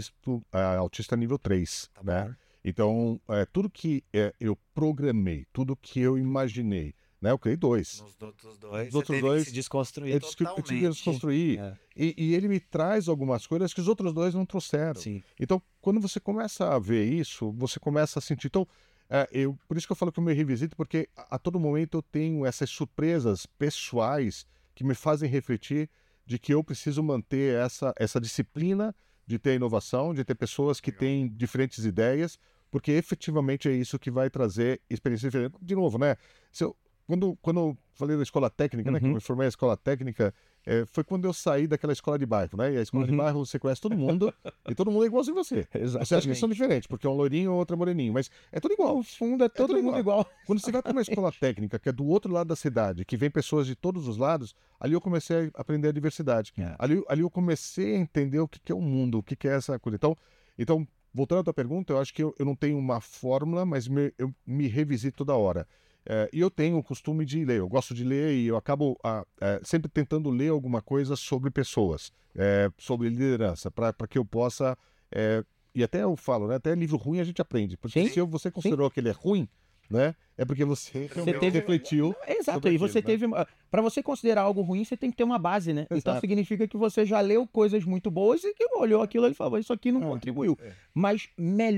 C: autista nível 3, né? Então, tudo que eu programei, tudo que eu imaginei, né? Eu criei 2.
B: Os outros dois se desconstruir totalmente. Eu tive que desconstruir.
C: E ele me traz algumas coisas que os outros 2 não trouxeram.
B: Sim.
C: Então, quando você começa a ver isso, você começa a sentir... Então, por isso que eu falo que eu me revisito, porque a todo momento eu tenho essas surpresas pessoais que me fazem refletir de que eu preciso manter essa disciplina de ter inovação, de ter pessoas que têm diferentes ideias, porque efetivamente é isso que vai trazer experiência diferente. De novo, né? Quando eu falei da escola técnica, né? Que eu me formei na escola técnica, foi quando eu saí daquela escola de bairro, né? E a escola de bairro você conhece todo mundo e todo mundo é igualzinho a você. Exatamente. Você acha que são diferentes, porque um loirinho ou outro é moreninho, mas é tudo igual. No fundo é todo mundo igual. Quando você vai para uma escola técnica, que é do outro lado da cidade, que vem pessoas de todos os lados, ali eu comecei a aprender a diversidade. Ali eu comecei a entender o que é o mundo, o que é essa coisa. Então, voltando à tua pergunta, eu acho que eu não tenho uma fórmula, mas eu me revisito toda hora. E eu tenho o costume de ler, eu gosto de ler e eu acabo sempre tentando ler alguma coisa sobre pessoas, sobre liderança, para que eu possa... e até eu falo, né? Até livro ruim a gente aprende, porque se você considerou que ele é ruim, né? É porque você refletiu.
A: Exato, e você teve... Para você considerar algo ruim, você tem que ter uma base, né? Exato. Então significa que você já leu coisas muito boas e que olhou aquilo e falou, isso aqui não contribuiu. Mas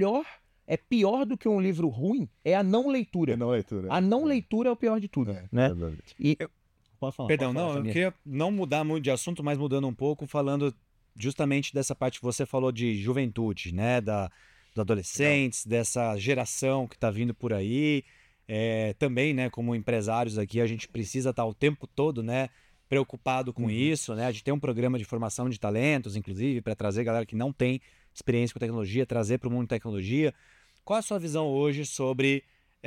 A: pior do que um livro ruim é a não leitura. A não leitura é o pior de tudo, né?
B: Pode falar. Perdão, eu queria não mudar muito de assunto, mas mudando um pouco, falando justamente dessa parte que você falou de juventude, né? Dos adolescentes, dessa geração que está vindo por aí. Também, né, como empresários aqui, a gente precisa estar o tempo todo, né, preocupado com isso, né? A gente tem um programa de formação de talentos, inclusive, para trazer galera que não tem experiência com tecnologia, trazer para o mundo de tecnologia. Qual a sua visão hoje sobre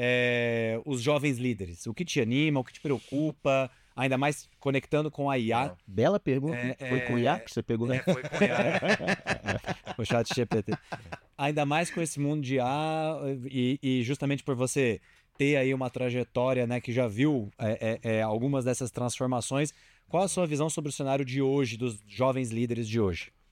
B: os jovens líderes? O que te anima, o que te preocupa, ainda mais conectando com a IA?
A: Bela pergunta. Foi com IA que você pegou?
B: Foi com IA. O chat GPT. Ainda mais com esse mundo de IA e justamente por você ter aí uma trajetória, né, que já viu algumas dessas transformações. Qual a sua visão sobre o cenário de hoje, dos jovens líderes de hoje?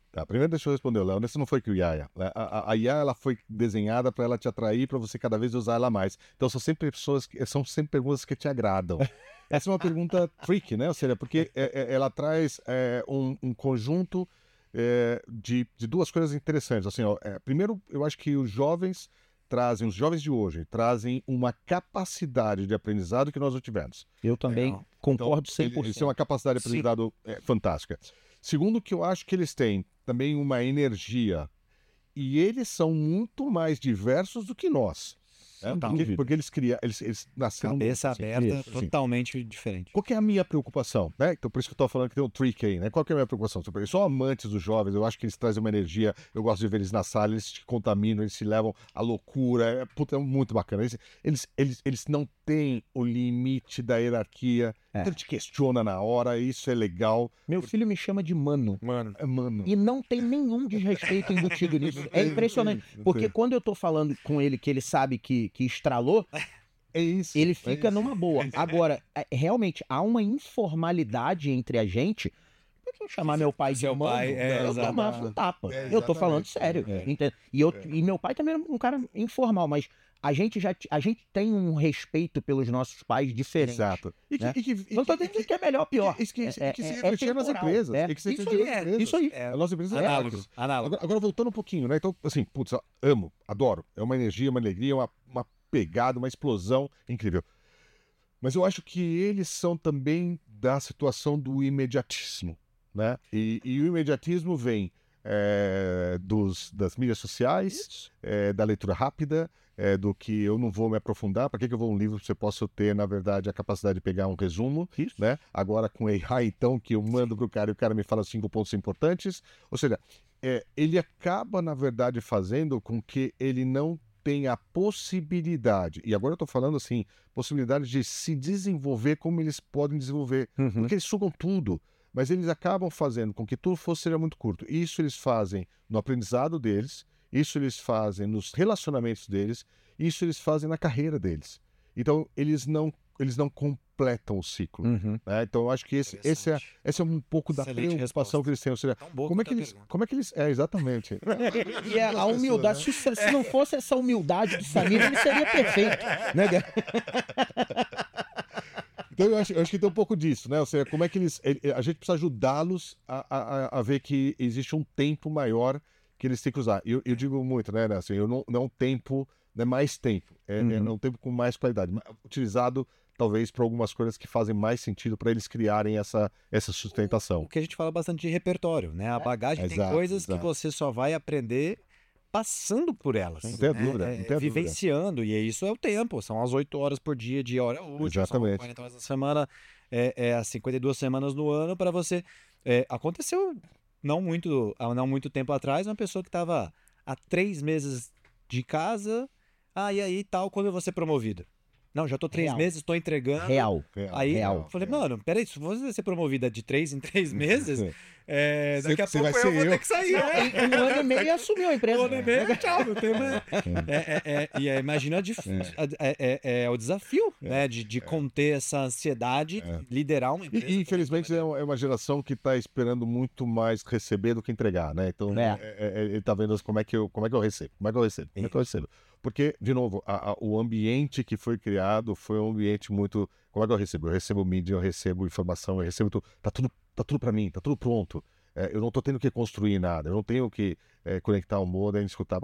C: Tá, primeiro deixa eu responder, Léo. Esse não foi que o IA. A IA ela foi desenhada para ela te atrair, para você cada vez usar ela mais. Então são sempre perguntas que te agradam. Essa é uma pergunta tricky, né? Ou seja, porque ela traz um conjunto de duas coisas interessantes. Assim, ó, primeiro, eu acho que os jovens de hoje trazem uma capacidade de aprendizado que nós não tivemos.
A: Eu também concordo 100%.
C: Eles têm uma capacidade de aprendizado fantástica. Segundo, que eu acho que eles têm também uma energia, e eles são muito mais diversos do que nós. Porque eles nasceram...
B: Cabeça aberta, totalmente diferente.
C: Qual que é a minha preocupação? Né? Então, por isso que eu estou falando que tem um trick aí, né? Qual que é a minha preocupação? Eles são amantes dos jovens, eu acho que eles trazem uma energia, eu gosto de ver eles na sala, eles te contaminam, eles te levam à loucura, é muito bacana. Eles não têm o limite da hierarquia, ele te questiona na hora, isso é legal.
A: Meu filho me chama de mano.
C: É mano.
A: E não tem nenhum desrespeito embutido nisso. É impressionante. Porque quando eu tô falando com ele que ele sabe que estralou,
C: é isso.
A: Ele fica numa boa. Agora, realmente, há uma informalidade entre a gente. Por que eu chamar meu pai de mano? Eu tomava um tapa. Eu tô falando sério. Entende? E meu pai também é um cara informal, mas a gente tem um respeito pelos nossos pais diferente.
C: Exato.
A: Não tô dizendo que é melhor ou pior.
C: Isso que se refletir nas empresas.
A: Isso aí.
C: A nossa empresa é
B: análogo.
C: Agora, voltando um pouquinho, né? Então, assim, putz, eu amo, adoro. É uma energia, uma alegria, uma pegada, uma explosão incrível. Mas eu acho que eles são também da situação do imediatismo, né? E o imediatismo vem das mídias sociais, da leitura rápida, do que eu não vou me aprofundar. Para que eu vou um livro se você possa ter, na verdade, a capacidade de pegar um resumo, né? Agora com AI, então, que eu mando para o cara e o cara me fala 5 pontos importantes. Ou seja, ele acaba, na verdade, fazendo com que ele não tenha a possibilidade, e agora eu estou falando assim, possibilidade de se desenvolver como eles podem desenvolver, porque eles sugam tudo, mas eles acabam fazendo com que tudo seja muito curto. Isso eles fazem no aprendizado deles, isso eles fazem nos relacionamentos deles, isso eles fazem na carreira deles. Então, eles não completam o ciclo. Né? Então, eu acho que esse é um pouco da preocupação que eles têm. Ou seja, como é que eles... exatamente.
A: E a humildade, se não fosse essa humildade do Samir, ele seria perfeito. Né?
C: Então, eu acho que tem um pouco disso, né? Ou seja, como é que a gente precisa ajudá-los a ver que existe um tempo maior que eles têm que usar. Eu digo muito, né? Assim, não é um tempo, não é mais tempo. É um tempo com mais qualidade. Utilizado, talvez, para algumas coisas que fazem mais sentido para eles criarem essa sustentação.
B: O que a gente fala bastante de repertório, né? A bagagem tem coisas que você só vai aprender passando por elas.
C: Não tem dúvida.
B: Vivenciando. E isso é o tempo. São as 8 horas por dia de hora útil.
C: Exatamente.
B: São 40 horas na semana. As 52 semanas no ano para você... aconteceu não muito tempo atrás, uma pessoa que estava há 3 meses de casa, e aí tal, quando eu vou ser promovido? Não, já tô 3 meses, tô entregando.
A: Real.
B: Eu falei, mano, peraí, se você vai ser promovida de 3 em 3 meses, daqui a pouco
C: vai ser
B: eu vou ter que sair.
A: Em 1 ano e meio assumiu a empresa.
B: 1 ano e meio, tchau, não tem mais. Imagina o desafio, né, de conter essa ansiedade, liderar uma empresa.
C: E infelizmente é uma geração que está esperando muito mais receber do que entregar, né? Então, ele tá vendo como é que eu recebo. Porque, de novo, o ambiente que foi criado foi um ambiente muito... Como é que eu recebo? Eu recebo mídia, eu recebo informação, eu recebo tudo. Tá tudo para mim, tá tudo pronto. Eu não tô tendo que construir nada, eu não tenho que conectar o modem, escutar...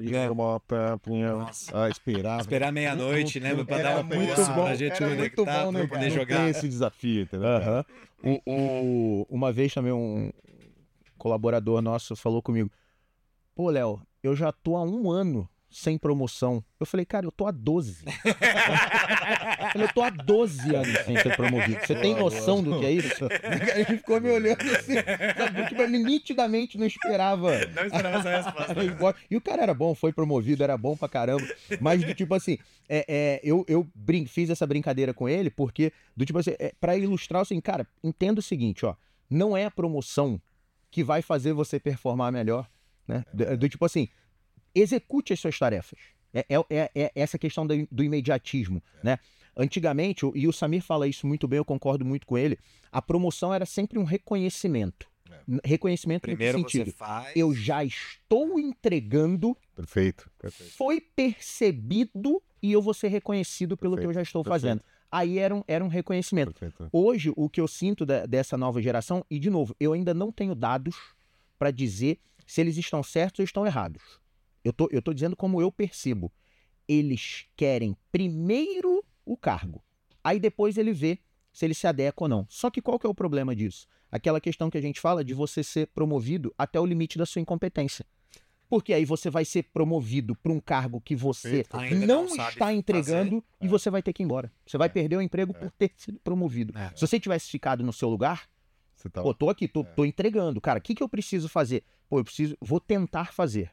B: Esperar meia-noite, né? Para dar um
C: muito bom.
B: A gente conectar, para poder jogar.
C: Tem esse desafio, entendeu?
A: Uma vez também um colaborador nosso falou comigo, pô, Léo, eu já tô há 1 ano sem promoção. Eu falei, cara, eu tô há 12. Eu tô há 12 anos sem ser promovido. Você tem noção do que é isso? Ele ficou me olhando assim, sabe? Tipo, ele nitidamente não esperava.
B: Não esperava essa resposta.
A: E o cara era bom, foi promovido, era bom pra caramba. Mas do tipo assim, eu fiz essa brincadeira com ele porque, do tipo assim, pra ilustrar assim, cara, entenda o seguinte, ó, não é a promoção que vai fazer você performar melhor, né? Do tipo assim, execute as suas tarefas. É essa questão do imediatismo, né? Antigamente, e o Samir fala isso muito bem, eu concordo muito com ele, a promoção era sempre um reconhecimento, Reconhecimento
B: Primeiro
A: no sentido,
B: você faz.
A: eu já estou entregando,
C: Perfeito.
A: foi percebido e eu vou ser reconhecido pelo que eu já estou fazendo. Aí era um reconhecimento.
C: Perfeito.
A: Hoje, o que eu sinto dessa nova geração, e de novo, eu ainda não tenho dados para dizer se eles estão certos ou estão errados. Eu tô dizendo como eu percebo. Eles querem primeiro o cargo, aí depois ele vê se ele se adequa ou não. Só que qual que é o problema disso? Aquela questão que a gente fala de você ser promovido até o limite da sua incompetência. Porque aí você vai ser promovido para um cargo que você
B: Ainda
A: não
B: não sabe
A: está entregando e você vai ter que ir embora. Você vai perder o emprego por ter sido promovido. Se você tivesse ficado no seu lugar,
C: Você tá...
A: pô, tô aqui, tô entregando. Cara, o que eu preciso fazer? Pô, vou tentar fazer.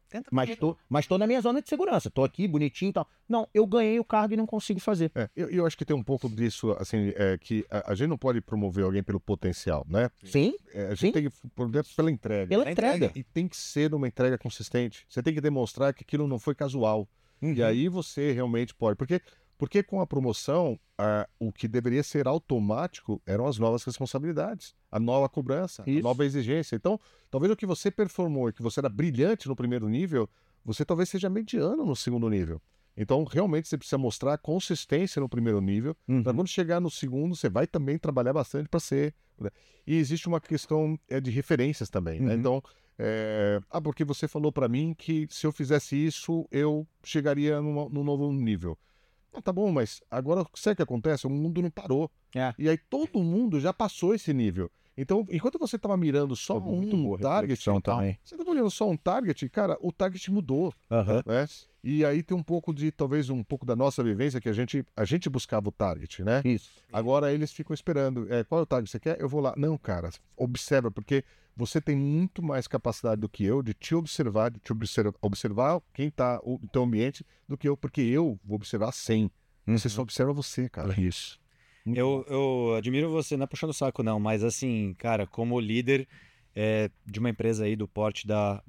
A: Mas tô na minha zona de segurança. Tô aqui, bonitinho e tal. Não, eu ganhei o cargo e não consigo fazer.
C: Eu acho que tem um pouco disso, assim, que a gente não pode promover alguém pelo potencial, né?
A: Sim,
C: A
A: sim.
C: gente tem que promover pela entrega.
A: Pela entrega.
C: E tem que ser uma entrega consistente. Você tem que demonstrar que aquilo não foi casual. E aí você realmente pode. Porque com a promoção, o que deveria ser automático eram as novas responsabilidades, a nova cobrança, a nova exigência. Então, talvez o que você performou e que você era brilhante no primeiro nível, você talvez seja mediano no segundo nível. Então, realmente, você precisa mostrar consistência no primeiro nível, para quando chegar no segundo, você vai também trabalhar bastante para ser. Né? E existe uma questão de referências também. Né? Então, porque você falou para mim que se eu fizesse isso, eu chegaria num novo nível. Tá bom, mas agora sabe o que acontece? O mundo não parou. E aí todo mundo já passou esse nível. Então, enquanto você estava mirando só um target, você estava olhando só um target, cara, o target mudou. Né? E aí tem talvez um pouco da nossa vivência que a gente buscava o target, né?
A: Isso.
C: Agora eles ficam esperando. Qual é o target que você quer? Eu vou lá. Não, cara, observa, porque você tem muito mais capacidade do que eu de te observar, observar quem está no teu ambiente do que eu, porque eu vou observar 100. Você só observa você, cara.
A: Isso.
B: Eu admiro você, não é puxando o saco não, mas assim, cara, como líder de uma empresa aí do porte da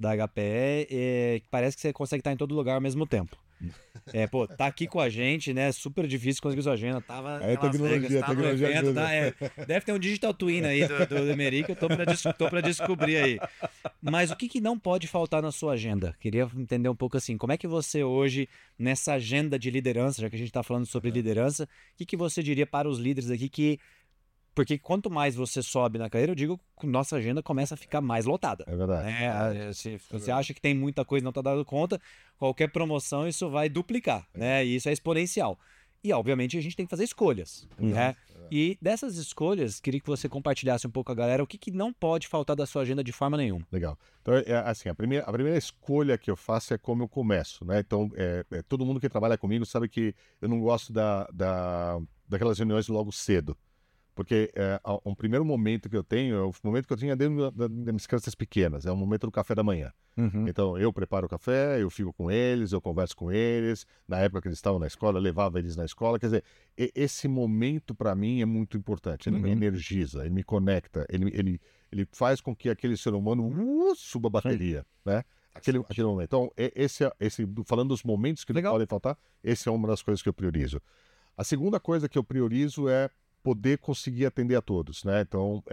B: HPE, parece que você consegue estar em todo lugar ao mesmo tempo. Pô, tá aqui com a gente, né? Super difícil conseguir sua agenda. Tava em Las Vegas, tá no evento, tá? Deve ter um digital twin aí do Emery que eu tô pra descobrir aí. Mas o que não pode faltar na sua agenda? Queria entender um pouco assim, como é que você hoje, nessa agenda de liderança, já que a gente tá falando sobre liderança, o que você diria para os líderes aqui porque quanto mais você sobe na carreira, eu digo que nossa agenda começa a ficar mais lotada.
C: É verdade.
B: Se você acha que tem muita coisa e não está dando conta, qualquer promoção isso vai duplicar, né? E isso é exponencial. E, obviamente, a gente tem que fazer escolhas, né? E dessas escolhas, queria que você compartilhasse um pouco com a galera o que não pode faltar da sua agenda de forma nenhuma.
C: Legal. Então, assim, a primeira escolha que eu faço é como eu começo, né? Então, todo mundo que trabalha comigo sabe que eu não gosto daquelas reuniões logo cedo. Porque um primeiro momento que eu tenho é o momento que eu tinha dentro das minhas crianças pequenas, é o momento do café da manhã. Então, eu preparo o café, eu fico com eles, eu converso com eles. Na época que eles estavam na escola, eu levava eles na escola. Quer dizer, esse momento para mim é muito importante. Ele me energiza, ele me conecta, ele faz com que aquele ser humano suba a bateria, né? Aquele momento. Então, falando dos momentos que não podem faltar, essa é uma das coisas que eu priorizo. A segunda coisa que eu priorizo é poder conseguir atender a todos, né? Então,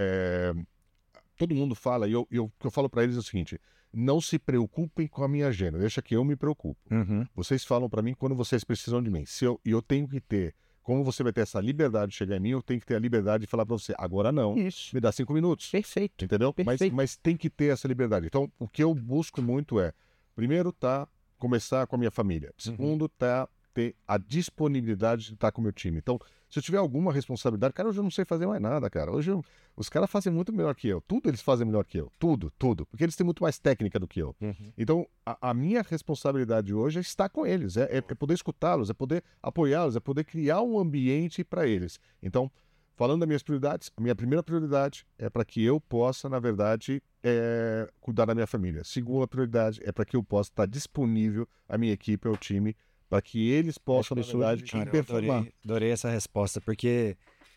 C: todo mundo fala, e o que eu falo para eles é o seguinte: não se preocupem com a minha agenda, deixa que eu me preocupo. Vocês falam para mim quando vocês precisam de mim. E eu tenho que ter, como você vai ter essa liberdade de chegar em mim, eu tenho que ter a liberdade de falar para você, agora não, me dá 5 minutos.
A: Perfeito.
C: Entendeu?
A: Perfeito.
C: Mas tem que ter essa liberdade. Então, o que eu busco muito é, primeiro, começar com a minha família. Segundo, ter a disponibilidade de estar com o meu time. Então, se eu tiver alguma responsabilidade, cara, hoje eu não sei fazer mais nada, cara. Hoje os caras fazem muito melhor que eu. Tudo eles fazem melhor que eu. Tudo. Porque eles têm muito mais técnica do que eu. Então, a minha responsabilidade hoje é estar com eles, é poder escutá-los, é poder apoiá-los, é poder criar um ambiente para eles. Então, falando das minhas prioridades, a minha primeira prioridade é para que eu possa, na verdade, cuidar da minha família. A segunda prioridade é para que eu possa estar disponível à minha equipe, ao time, para que eles possam, na verdade, performar.
B: Adorei essa resposta, porque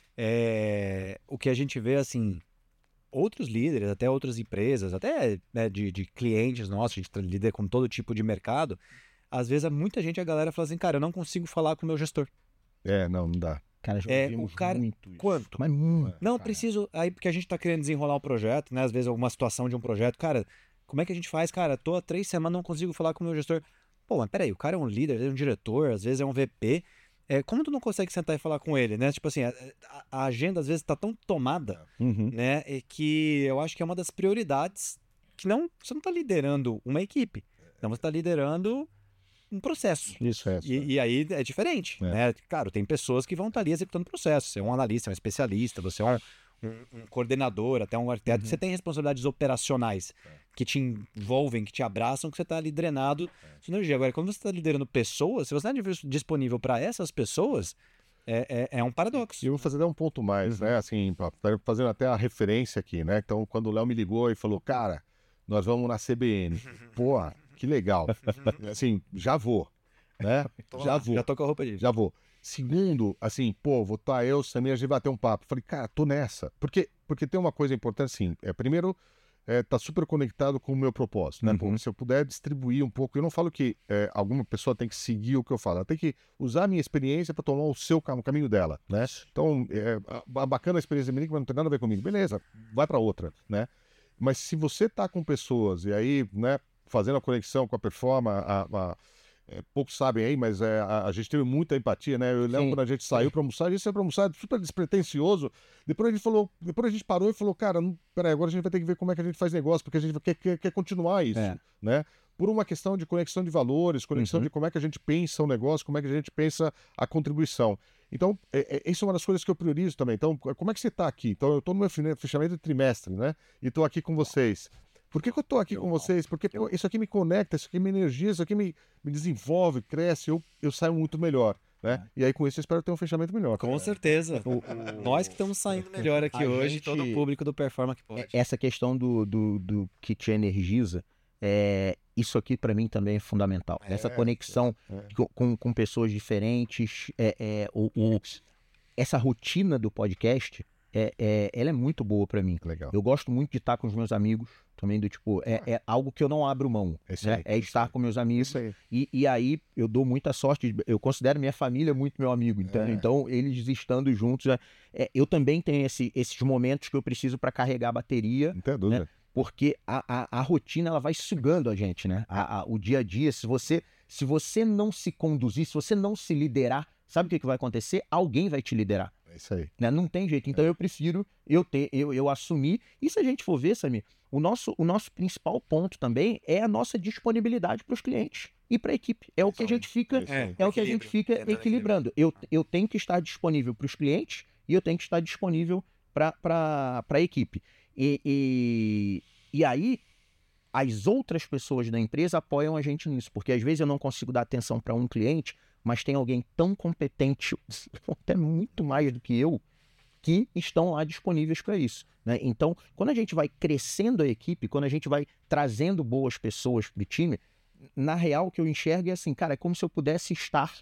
B: o que a gente vê, assim, outros líderes, até outras empresas, até de clientes nossos, a gente lida com todo tipo de mercado, às vezes muita gente, a galera fala assim, cara, eu não consigo falar com o meu gestor.
C: Não dá.
A: Cara, já ouvimos
B: o cara...
A: muito isso.
B: Quanto?
A: Mas muito.
B: Não,
A: cara.
B: preciso... Aí, porque a gente tá querendo desenrolar um projeto, né? Às vezes alguma situação de um projeto. Cara, como é que a gente faz? Cara, tô há 3 semanas, não consigo falar com o meu gestor. Pô, mas peraí, o cara é um líder, ele é um diretor, às vezes é um VP. Como tu não consegue sentar e falar com ele, né? Tipo assim, a agenda às vezes tá tão tomada,
A: Uhum.
B: né? Que eu acho que é uma das prioridades que você não tá liderando uma equipe. Então você tá liderando um processo.
C: Isso é.
B: E aí é diferente, né? Claro, tem pessoas que vão estar ali executando o processo. Você é um analista, um especialista, você é um coordenador, até um arquiteto. Você tem responsabilidades operacionais que te envolvem, que te abraçam, que você está ali drenado sinergia. Agora, quando você está liderando pessoas, se você está disponível para essas pessoas, é um paradoxo.
C: E eu vou fazer até um ponto mais, né? Assim, fazendo até a referência aqui, né? Então, quando o Léo me ligou e falou, cara, nós vamos na CBN. Pô, que legal. Assim, já vou, né? Já vou.
B: Já tô com a roupa disso.
C: Já vou. Segundo, assim, pô, vou estar eu, Samir, a gente vai ter um papo. Falei, cara, tô nessa. Porque tem uma coisa importante, assim. Primeiro, tá super conectado com o meu propósito, né? Pô, se eu puder distribuir um pouco, eu não falo que alguma pessoa tem que seguir o que eu falo. Ela tem que usar a minha experiência para tomar o caminho dela, né? Então, a bacana experiência minha, mas não tem nada a ver comigo. Beleza, vai para outra, né? Mas se você tá com pessoas e aí, né, fazendo a conexão com a performance, poucos sabem aí, mas a gente teve muita empatia, né? Eu lembro quando a gente saiu para almoçar, a gente saiu para almoçar super despretensioso. Depois a gente parou e falou, cara, peraí, agora a gente vai ter que ver como é que a gente faz negócio, porque a gente quer continuar isso, né? Por uma questão de conexão de valores, conexão de como é que a gente pensa o negócio, como é que a gente pensa a contribuição. Então, isso é uma das coisas que eu priorizo também. Então, como é que você está aqui? Então, eu estou no meu fechamento de trimestre, né? E estou aqui com vocês. Por que eu estou aqui com vocês? Porque isso aqui me conecta, isso aqui me energiza, isso aqui me desenvolve, cresce, eu saio muito melhor, né? E aí com isso eu espero ter um fechamento melhor.
B: Com certeza. Nós que estamos saindo melhor aqui hoje, todo o público do Performa que pode.
A: Essa questão do que te energiza, isso aqui para mim também é fundamental. Essa conexão com pessoas diferentes, essa rotina do podcast, ela é muito boa para mim.
C: Legal.
A: Eu gosto muito de estar com os meus amigos, também do tipo, é algo que eu não abro mão, né? Estar com meus amigos. E aí eu dou muita sorte, eu considero minha família muito meu amigo, então eles estando juntos, eu também tenho esses momentos que eu preciso para carregar a bateria,
C: Não tem dúvida.
A: né? Porque a rotina ela vai sugando a gente, né? O dia a dia, se você não se conduzir, se você não se liderar, sabe o que vai acontecer? Alguém vai te liderar.
C: É isso aí.
A: Né? Não tem jeito. Então eu prefiro eu assumir. E se a gente for ver, Samir, o nosso principal ponto também é a nossa disponibilidade para os clientes e para a equipe. É o que a gente fica, o que a gente fica equilibrando. Eu tenho que estar disponível para os clientes e eu tenho que estar disponível para a equipe. E aí as outras pessoas da empresa apoiam a gente nisso, porque às vezes eu não consigo dar atenção para um cliente, mas tem alguém tão competente, até muito mais do que eu, que estão lá disponíveis para isso, né? Então, quando a gente vai crescendo a equipe, quando a gente vai trazendo boas pessoas para o time, na real o que eu enxergo é assim, cara, é como se eu pudesse estar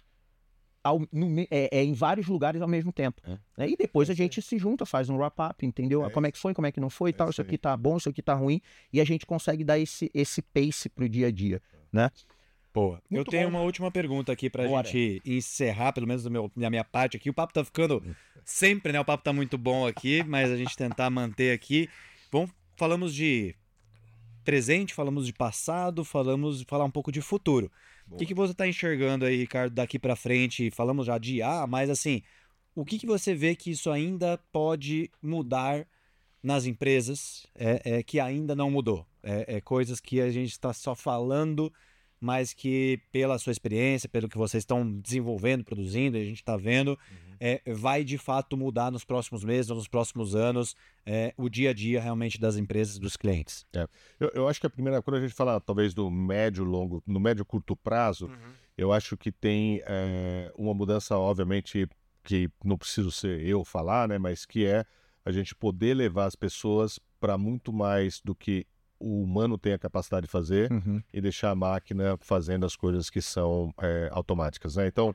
A: em vários lugares ao mesmo tempo. Né? E depois a gente se junta, faz um wrap-up, entendeu? Como é que foi, como é que não foi e tal, isso aqui tá bom, isso aqui tá ruim, e a gente consegue dar esse pace pro dia a dia, né?
B: Boa. Eu tenho uma última pergunta aqui pra gente encerrar, pelo menos da minha parte aqui. O papo tá ficando sempre, né? O papo tá muito bom aqui, mas a gente tentar manter aqui. Falamos de presente, falamos de passado, falar um pouco de futuro. O que você tá enxergando aí, Ricardo, daqui pra frente? Falamos já de mas assim, o que você vê que isso ainda pode mudar nas empresas, que ainda não mudou? Coisas que a gente está só falando, mas que pela sua experiência, pelo que vocês estão desenvolvendo, produzindo, a gente está vendo, vai de fato mudar nos próximos meses ou nos próximos anos o dia a dia realmente das empresas, dos clientes.
C: Eu acho que a primeira, quando a gente fala talvez do no médio curto prazo, eu acho que tem uma mudança, obviamente, que não preciso ser eu falar, né, mas que é a gente poder levar as pessoas para muito mais do que o humano tem a capacidade de fazer e deixar a máquina fazendo as coisas que são automáticas, né? Então,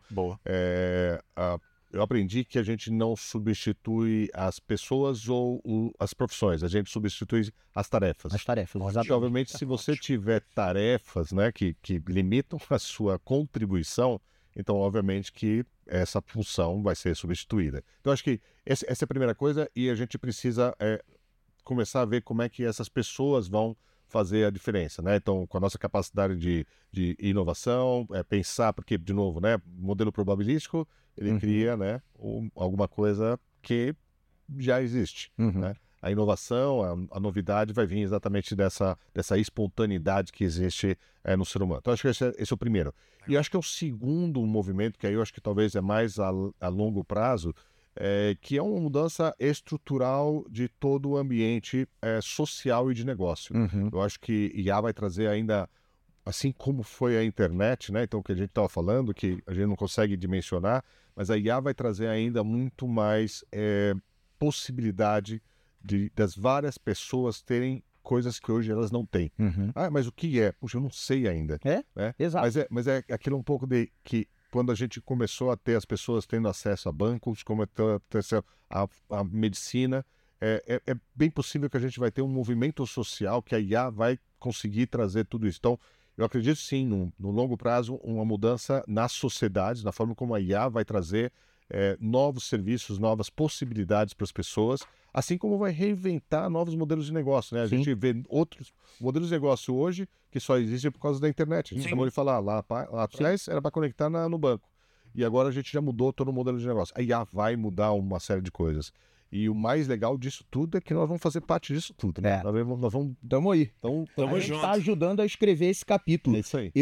C: eu aprendi que a gente não substitui as pessoas ou as profissões, a gente substitui as tarefas.
A: As tarefas, exatamente.
C: E, obviamente, se você tiver tarefas, né, que limitam a sua contribuição, Então, obviamente que essa função vai ser substituída. Então, acho que essa é a primeira coisa e a gente precisa começar a ver como é que essas pessoas vão fazer a diferença, né? Então, com a nossa capacidade de inovação, pensar, porque, de novo, né, modelo probabilístico, ele cria, né, alguma coisa que já existe, né? A inovação, a novidade vai vir exatamente dessa espontaneidade que existe no ser humano. Então, acho que esse é o primeiro. E eu acho que é o segundo movimento, que aí eu acho que talvez é mais a longo prazo, que é uma mudança estrutural de todo o ambiente social e de negócio. Eu acho que IA vai trazer ainda, assim como foi a internet, né? Então, o que a gente estava falando, que a gente não consegue dimensionar, mas a IA vai trazer ainda muito mais possibilidade das várias pessoas terem coisas que hoje elas não têm. Ah, mas o que é? Puxa, eu não sei ainda.
A: Exato.
C: Mas é aquilo um pouco de que quando a gente começou a ter as pessoas tendo acesso a bancos, como a ter acesso à medicina, é bem possível que a gente vai ter um movimento social que a IA vai conseguir trazer tudo isso. Então, eu acredito sim, no longo prazo, uma mudança nas sociedades, na forma como a IA vai trazer novos serviços, novas possibilidades para as pessoas, assim como vai reinventar novos modelos de negócio, né? A gente vê outros modelos de negócio hoje que só existem por causa da internet. A gente acabou de falar, lá atrás era para conectar no banco. E agora a gente já mudou todo o modelo de negócio. A IA vai mudar uma série de coisas. E o mais legal disso tudo é que nós vamos fazer parte disso tudo, né? Nós vamos...
A: Tamo aí.
C: Então,
A: a gente está ajudando a escrever esse capítulo.
C: É isso aí.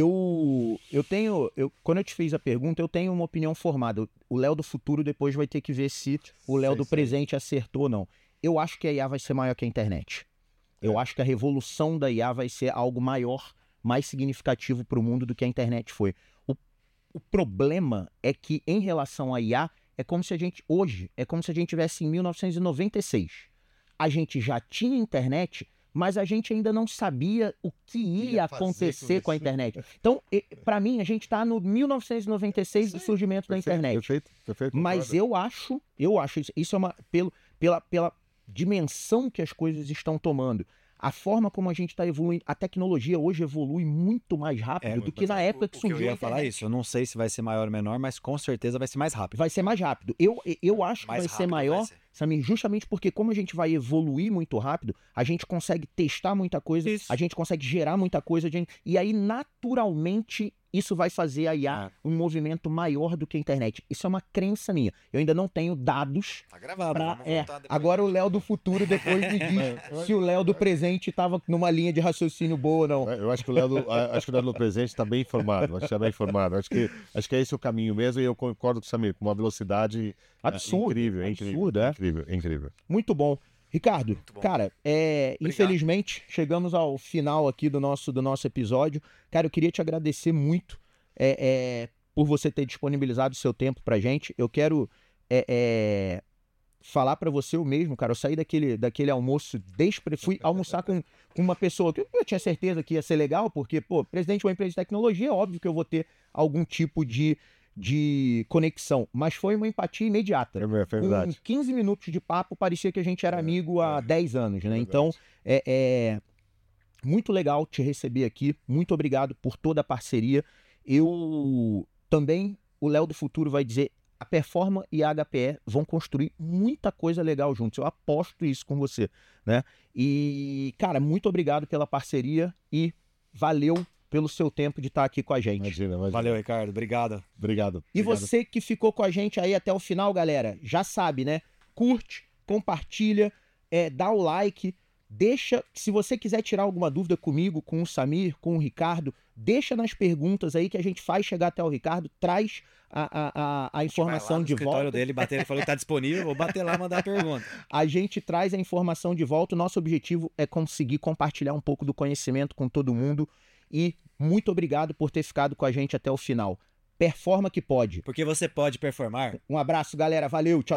A: Quando eu te fiz a pergunta, eu tenho uma opinião formada. O Léo do futuro depois vai ter que ver se o Léo do presente acertou ou não. Eu acho que a IA vai ser maior que a internet. Eu acho que a revolução da IA vai ser algo maior, mais significativo para o mundo do que a internet foi. O problema é que, em relação à IA, é como se a gente estivesse em 1996. A gente já tinha internet, mas a gente ainda não sabia o que ia acontecer com a internet. Então, para mim, a gente está no 1996 do surgimento da internet.
C: Perfeito.
A: Mas eu acho isso é pela dimensão que as coisas estão tomando. A forma como a gente está evoluindo, a tecnologia hoje evolui muito mais rápido do que na época que surgiu a internet.
B: Eu ia falar isso, eu não sei se vai ser maior ou menor, mas com certeza vai ser mais rápido.
A: Vai ser mais rápido. Eu acho que vai ser maior, Samir, justamente porque como a gente vai evoluir muito rápido, a gente consegue testar muita coisa, a gente consegue gerar muita coisa, e aí naturalmente isso vai fazer a IA um movimento maior do que a internet. Isso é uma crença minha. Eu ainda não tenho dados.
B: Tá gravado, vamos voltar depois.
A: Agora o Léo do futuro depois me diz se o Léo do presente estava numa linha de raciocínio boa ou não.
C: Eu acho que o Léo do presente está bem informado. Acho que é esse o caminho mesmo e eu concordo com o Samir, com uma velocidade incrível.
A: Muito bom. Ricardo, cara, infelizmente chegamos ao final aqui do nosso episódio. Cara, eu queria te agradecer muito por você ter disponibilizado o seu tempo pra gente. Eu quero falar pra você o mesmo, cara. Eu saí daquele almoço, fui almoçar com uma pessoa que eu tinha certeza que ia ser legal, porque, presidente de uma empresa de tecnologia, é óbvio que eu vou ter algum tipo de conexão, mas foi uma empatia imediata.
C: É verdade.
A: Com 15 minutos de papo, parecia que a gente era amigo há 10 anos, né? Então, muito legal te receber aqui. Muito obrigado por toda a parceria. O Léo do futuro vai dizer, a Performa e a HPE vão construir muita coisa legal juntos. Eu aposto isso com você, né? E, cara, muito obrigado pela parceria e valeu pelo seu tempo de estar aqui com a gente.
C: Imagina.
B: Valeu, Ricardo. Obrigado.
A: E você que ficou com a gente aí até o final, galera, já sabe, né? Curte, compartilha, dá o like, deixa, se você quiser tirar alguma dúvida comigo, com o Samir, com o Ricardo, deixa nas perguntas aí que a gente faz chegar até o Ricardo, traz a informação de volta.
B: No escritório dele, ele falou que está disponível, vou bater lá e mandar a pergunta.
A: A gente traz a informação de volta, o nosso objetivo é conseguir compartilhar um pouco do conhecimento com todo mundo. E muito obrigado por ter ficado com a gente até o final. Performa que pode.
B: Porque você pode performar.
A: Um abraço, galera. Valeu. Tchau.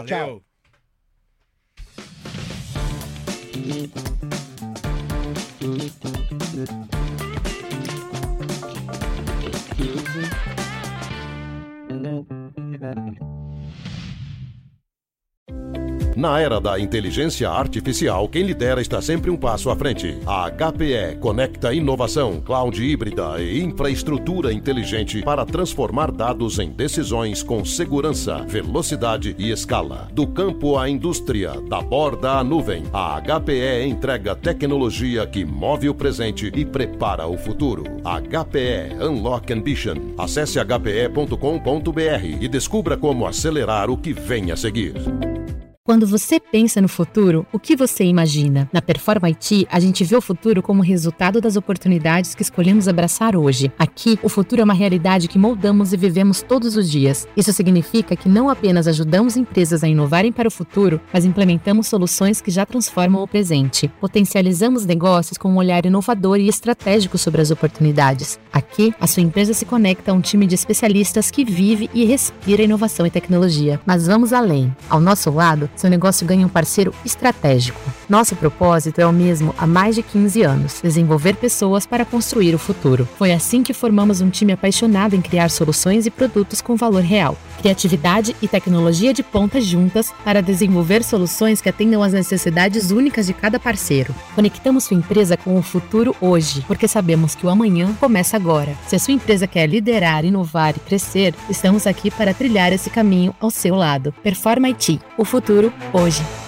D: Na era da inteligência artificial, quem lidera está sempre um passo à frente. A HPE conecta inovação, cloud híbrida e infraestrutura inteligente para transformar dados em decisões com segurança, velocidade e escala. Do campo à indústria, da borda à nuvem, a HPE entrega tecnologia que move o presente e prepara o futuro. HPE Unlock Ambition. Acesse hpe.com.br e descubra como acelerar o que vem a seguir.
E: Quando você pensa no futuro, o que você imagina? Na Performa IT, a gente vê o futuro como resultado das oportunidades que escolhemos abraçar hoje. Aqui, o futuro é uma realidade que moldamos e vivemos todos os dias. Isso significa que não apenas ajudamos empresas a inovarem para o futuro, mas implementamos soluções que já transformam o presente. Potencializamos negócios com um olhar inovador e estratégico sobre as oportunidades. Aqui, a sua empresa se conecta a um time de especialistas que vive e respira inovação e tecnologia. Mas vamos além. Ao nosso lado, seu negócio ganha um parceiro estratégico. Nosso propósito é o mesmo há mais de 15 anos: desenvolver pessoas para construir o futuro. Foi assim que formamos um time apaixonado em criar soluções e produtos com valor real. Criatividade e tecnologia de ponta juntas para desenvolver soluções que atendam às necessidades únicas de cada parceiro. Conectamos sua empresa com o futuro hoje, porque sabemos que o amanhã começa agora. Se a sua empresa quer liderar, inovar e crescer, estamos aqui para trilhar esse caminho ao seu lado. Performa IT. O futuro hoje.